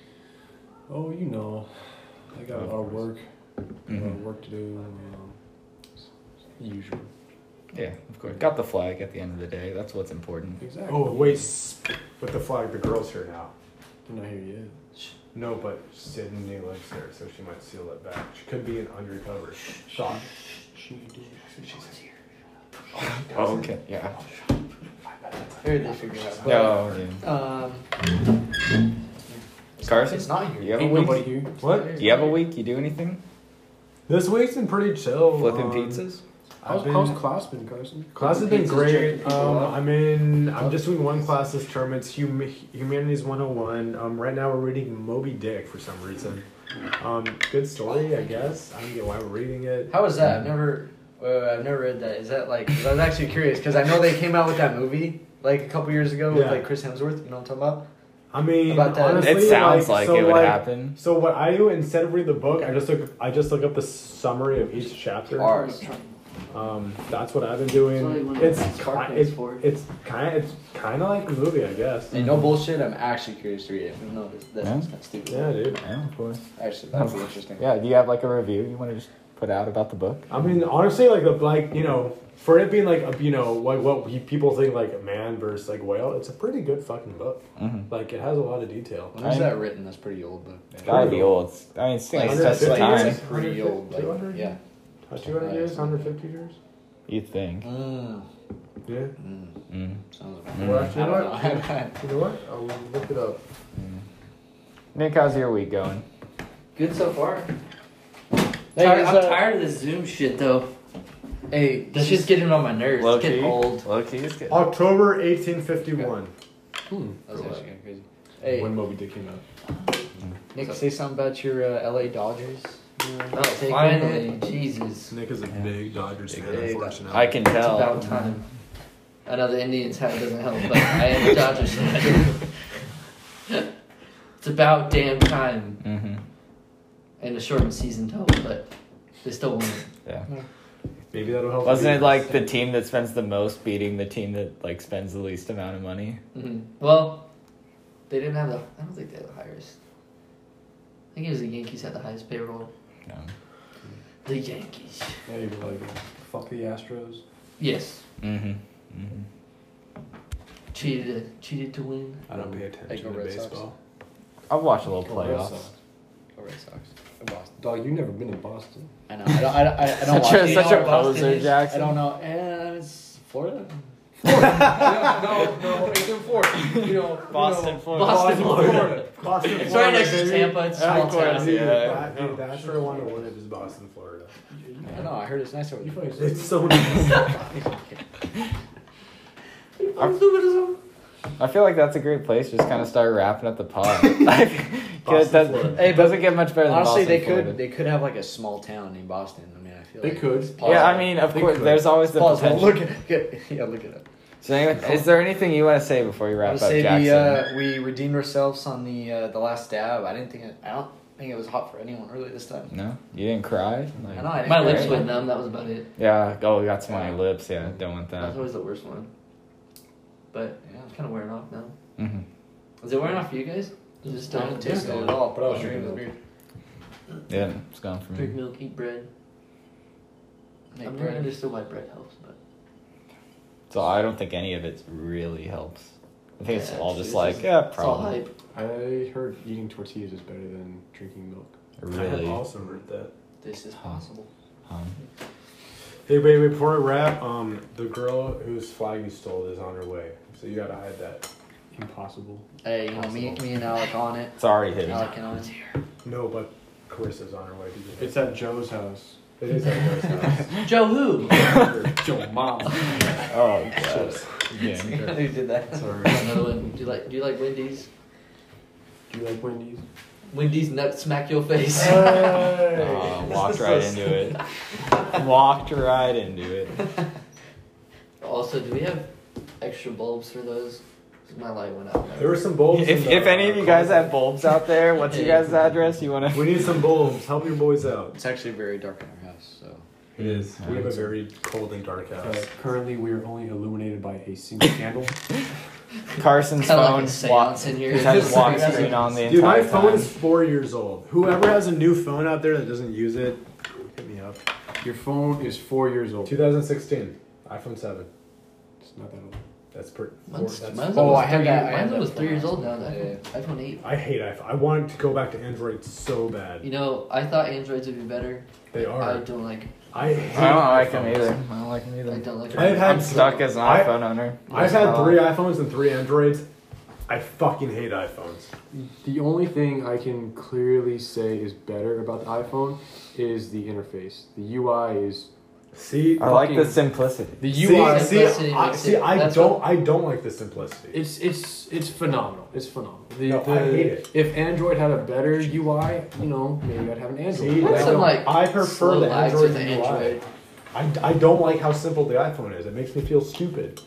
Oh, you know, I got a lot of work. A lot Mhm. of work to do. Um, usual. Yeah, of course. Got the flag at the end of the day. That's what's important. Exactly. Oh wait, s- with the flag, the girl's here now. They're not here yet. No, but Sydney lives there, so she might seal it back. She could be an undercover. Thought. She did. She's here. Oh, okay. Yeah. Maybe they figured it out. No. Yeah. Um, Carson? it's not here. You have a Ain't week? nobody here. What? You have a week? You do anything? This week's been pretty chill. Flipping um, pizzas? How's, I've been- how's class been, Carson? Class has been Pizzas, great. jerking people Um, off. I'm in. I'm just doing one class this term. It's hum- Humanities one oh one. Um, right now we're reading Moby Dick for some reason. Um, good story, I guess. I don't get why we're reading it. How is that? I've never, uh, I've never read that. Is that like? 'Cause I was actually curious because I know they came out with that movie like a couple years ago with Yeah. like Chris Hemsworth. You know what I'm talking about? I mean, About that- honestly, It sounds like, so, it would like, happen. So what I do instead of read the book, I just look. I just look up the summary of each chapter. Ours. Um, that's what I've been doing. It's ki- it's it's kind of it's kind of like a movie, I guess. And no bullshit. I'm actually curious to read it. No, this, that's Yeah. kind of stupid. Yeah, dude. Yeah, of course. Actually, that'd be interesting. Yeah, do you have like a review you want to just put out about the book? I mean, honestly, like the like you know, for it being like a, you know like what we- people think like a man versus like whale, it's a pretty good fucking book. Mm-hmm. Like it has a lot of detail. When was I- that written? That's pretty old, but It's gotta be old. It's- I mean, it's like, it's that's touched the like, time. it's like pretty old. Like, two hundred? yeah. Uh, two hundred years, one hundred fifty years. You think? Mm. Yeah. Mm. Mm. Sounds Mm. Well, I actually, don't you know. know what? You know what? I'll look it up. Mm. Nick, how's your week going? Good so far. Hey, Tired- is, I'm uh, tired of this Zoom shit though. Hey, This shit's getting on my nerves. Low It's getting key. old. Low key is good. October eighteen fifty-one. Hmm. That's actually kind of crazy. Hey, When Moby Dick came out. Nick, say something about your uh, L A Dodgers. You know, Oh, take finally, one. Jesus. Nick is a Yeah. big Dodgers fan, Big. unfortunately. I can It's tell. about time. I know the Indians hat doesn't help, but I am a Dodgers fan. It's about damn time. Mm-hmm. And a shortened season total, but they still won. Yeah. Maybe that'll help. Wasn't you. it like the team that spends the most beating the team that like spends the least amount of money? Mm-hmm. Well, they didn't have the. I don't think they had the highest. I think it was the Yankees had the highest payroll. No. The Yankees. Yeah, you were like, fuck the Astros. Yes. Mm-hmm. Mm-hmm. Cheated. Cheated to win. I don't pay Like attention the to Red Sox? baseball. I'll watch a little Oh, Red playoffs. Sox. Go Red Sox. Boston. Dog, you've never been in Boston. I know. I don't. I don't. I, I don't Such watch a- it. You know such a where Boston poser, is? Jackson. I don't know. And it's Florida. yeah, no, no, it's in Florida. You know, Boston, you know, Florida. Boston, Florida. Boston, It's Florida, right next to baby. Tampa. It's a Yeah, small of course, town. Dude, yeah. that- dude, that's where I want to win it is Boston, Florida. I know. I heard it's nice over You there. fucking It's so nice. I feel like that's a great place. Just kind of start wrapping up the pod. Like, it, does, Florida. it doesn't get much better than Honestly, Boston, they Florida. could. They could have like a small town named Boston. I mean, I feel They like could. it's Yeah, I possible. mean, of They course, could. there's always the Possible. potential. Look at get, yeah, look at it. So, anyway, is there anything you want to say before you I wrap would up, say Jackson? we uh, we redeemed ourselves on the uh, the last dab. I didn't think it. I don't think it was hot for anyone really this time. No, you didn't cry. Like, I know. I didn't My cry. lips went numb. That was about it. Yeah. Oh, we got some on your lips. Yeah, don't want That's that. always the worst one. But yeah, it's kind of wearing off now. Mm-hmm. Is it wearing off for you guys? Is it still I didn't taste it at all. But I was drinking the beer. Yeah, it's gone for Drink me. milk, eat bread. Make I'm bread. not understood why bread helps, but So I don't think any of it really helps. I think it's Yeah, all it's- just it's like just- yeah, it's all probably. hype. I heard eating tortillas is better than drinking milk. I had Really. also heard that. This is Huh. possible. Um, Hey, wait, wait, before we wrap, um, the girl whose flag you stole is on her way, so you gotta hide that. Impossible. Hey, you know me, me and Alec on it. it's already hidden. Alec and on. No, but Carissa's on her way. Did you It's at Joe's house. It is at Joe's house. Joe who? Joe mom. Oh god. Yeah. Who did that? Sorry. Another one. Do you like? Do you like Wendy's? Do you like Wendy's? Wendy's nut smack your face. Uh, walked right into it. Walked right into it. Also, do we have extra bulbs for those? 'Cause my light went out. There were some bulbs. If, in the, if any of you guys closet. have bulbs out there, what's your guys' address? You want We to? need some bulbs. Help your boys out. It's actually very dark in our house, so. It is. We have a very cold and dark house. Uh, currently, we are only illuminated by a single candle. Carson's Kind of phone. like a seance in here. He's had his lock screen on the Dude, my entire phone time. is four years old. Whoever has a new phone out there that doesn't use it, hit me up. Your phone is four years old. twenty sixteen, iPhone seven. It's not that old. That's pretty. Mine's, That's, mine's Oh, almost I had three, that- I had Mine's that almost three phone. years old now. The Yeah. iPhone, iPhone eight. I hate iPhone. I want to go back to Android so bad. You know, I thought Androids would be better. They I are. don't like. I hate I don't like him iPhones. either. I don't like him either. I don't like. I've had I'm stuck as an I- iPhone owner. I've had three iPhones and three Androids. I fucking hate iPhones. The only thing I can clearly say is better about the iPhone is the interface. The U I is See, I like the fucking- simplicity. the see, U I. see, Simplicity I, makes see, it- I that's don't, what- I don't like the simplicity. It's it's it's phenomenal. It's phenomenal. The, No, the, I hate it. If Android had a better U I, you know, maybe I'd have an Android. See, But I What's some don't. like? I prefer slow the lags Android with the U I. Android. I, I don't like how simple the iPhone is. It makes me feel stupid.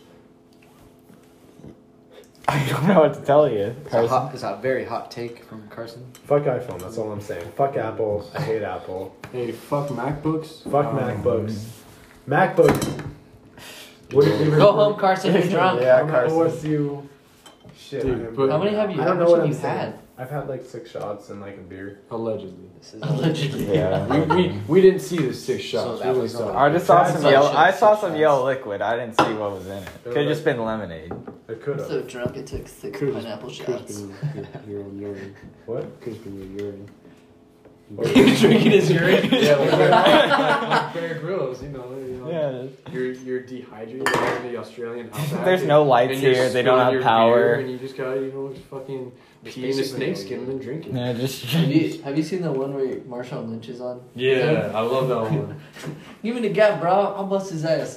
I don't know what to tell you. It's a, Carson. hot, it's a very hot take from Carson. Fuck iPhone. That's all I'm saying. Fuck Apple. I hate Apple. Hey, fuck MacBooks. Fuck Um, MacBooks. MacBooks. What did you Go home, Carson. You're drunk. Yeah, I'm Carson. O S U. Shit. Dude, I am- but- How many have you? I how don't know much what have I'm you saying. had? I've had like six shots and like a beer. Allegedly. This is Allegedly. Yeah. We, we, we didn't see the six So shots. that we only was saw not- I just saw Chad some said yellow. shit, I saw six some shots. yellow liquid. I didn't see what was in it. Could have just been lemonade. It could have. So drunk, it took six Could've- pineapple could've shots. been your, your own urine. What? Could have been your urine. He was drinking his urine. Yeah, like, like, like Bear Grylls, you know. You know Yeah. You're you're dehydrated in the Australian outback. There's no lights and you're here. They don't spilling have your power. beer, and you just gotta, you know, just fucking It's pee in a basically snake no skin and then drink it. Yeah, just. Have you, have you seen the one where Marshawn Lynch is on? Yeah, I love that one. Give me the gap, bro. I'll bust his ass.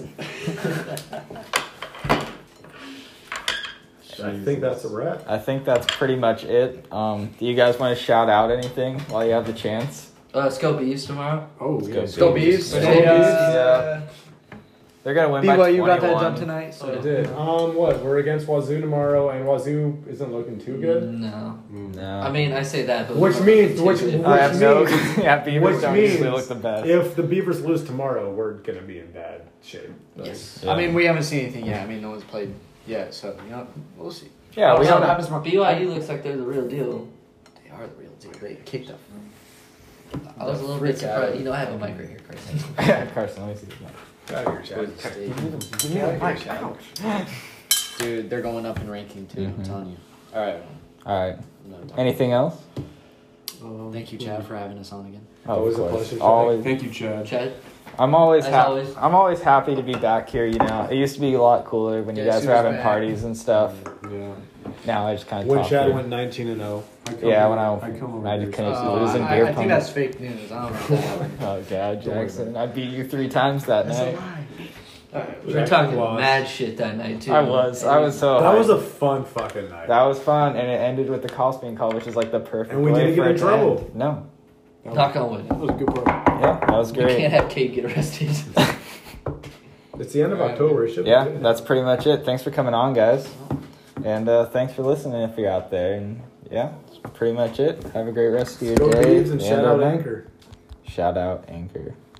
I think that's a wrap. I think that's pretty much it. Um, do you guys want to shout out anything while you have the chance? Uh, let's go Bees tomorrow. Oh, Let's yeah. go Let's go Beavs. Let's Hey, go uh, Beavs. They're gonna win B by Y U got that twenty-one. jump tonight. So. I did. Um, what? We're against Wazoo tomorrow, and Wazoo isn't looking too good. No. No. I mean, I say that, but Which we're means- not which- too good. which I have no. means- yeah, Beavers which don't means usually look the best. If the Beavers lose tomorrow, we're gonna be in bad shape. Like, Yes. Yeah. I mean, we haven't seen anything yet. I mean, no one's played yet, so you know, we'll see. yeah, we We'll see what have. happens tomorrow. B Y U looks like they're the real deal. They are the real deal. They kicked up. I was a little Freak bit surprised. out. You know, I have a mic right here, Carson. Carson, let me see. Get out of here, Chad. Give me the mic. Ouch. Dude, they're going up in ranking too. I'm Mhm. telling you. All right. All right. No, Anything else? Um, Thank you, Chad, for having us on again. Oh, of Always a course. pleasure, Chad. Always. Thank you, Chad. Chad, I'm always As happy. always. I'm always happy to be back here. You know, it used to be a lot cooler when you Yeah, guys she were was having back. parties and stuff. Yeah. Now I just kind of When talk Chad here. went nineteen and oh. I come Yeah, over- when I- I come over I here. couldn't- Uh, losing I, beer I think pong. that's fake news. I don't know if that happened. Oh god, Jackson! I beat you three times that That's a night. lie. All right. we were Jack talking lost. mad shit that night too. I was. I was so. That hyped. was a fun fucking night. That was fun, and it ended with the cops being called, which is like the perfect. And we way didn't get for in it to trouble. end. No. That was- Knock on wood. That was a good part. Yeah, that was We great. can't have Kate get arrested. It's the end of October. It should be Yeah, good. that's pretty much it. Thanks for coming on, guys, and uh, thanks for listening if you're out there. And yeah, that's pretty much it. Have a great rest of your Go day. Beavs and and shout our out night. Anchor. Shout out Anchor.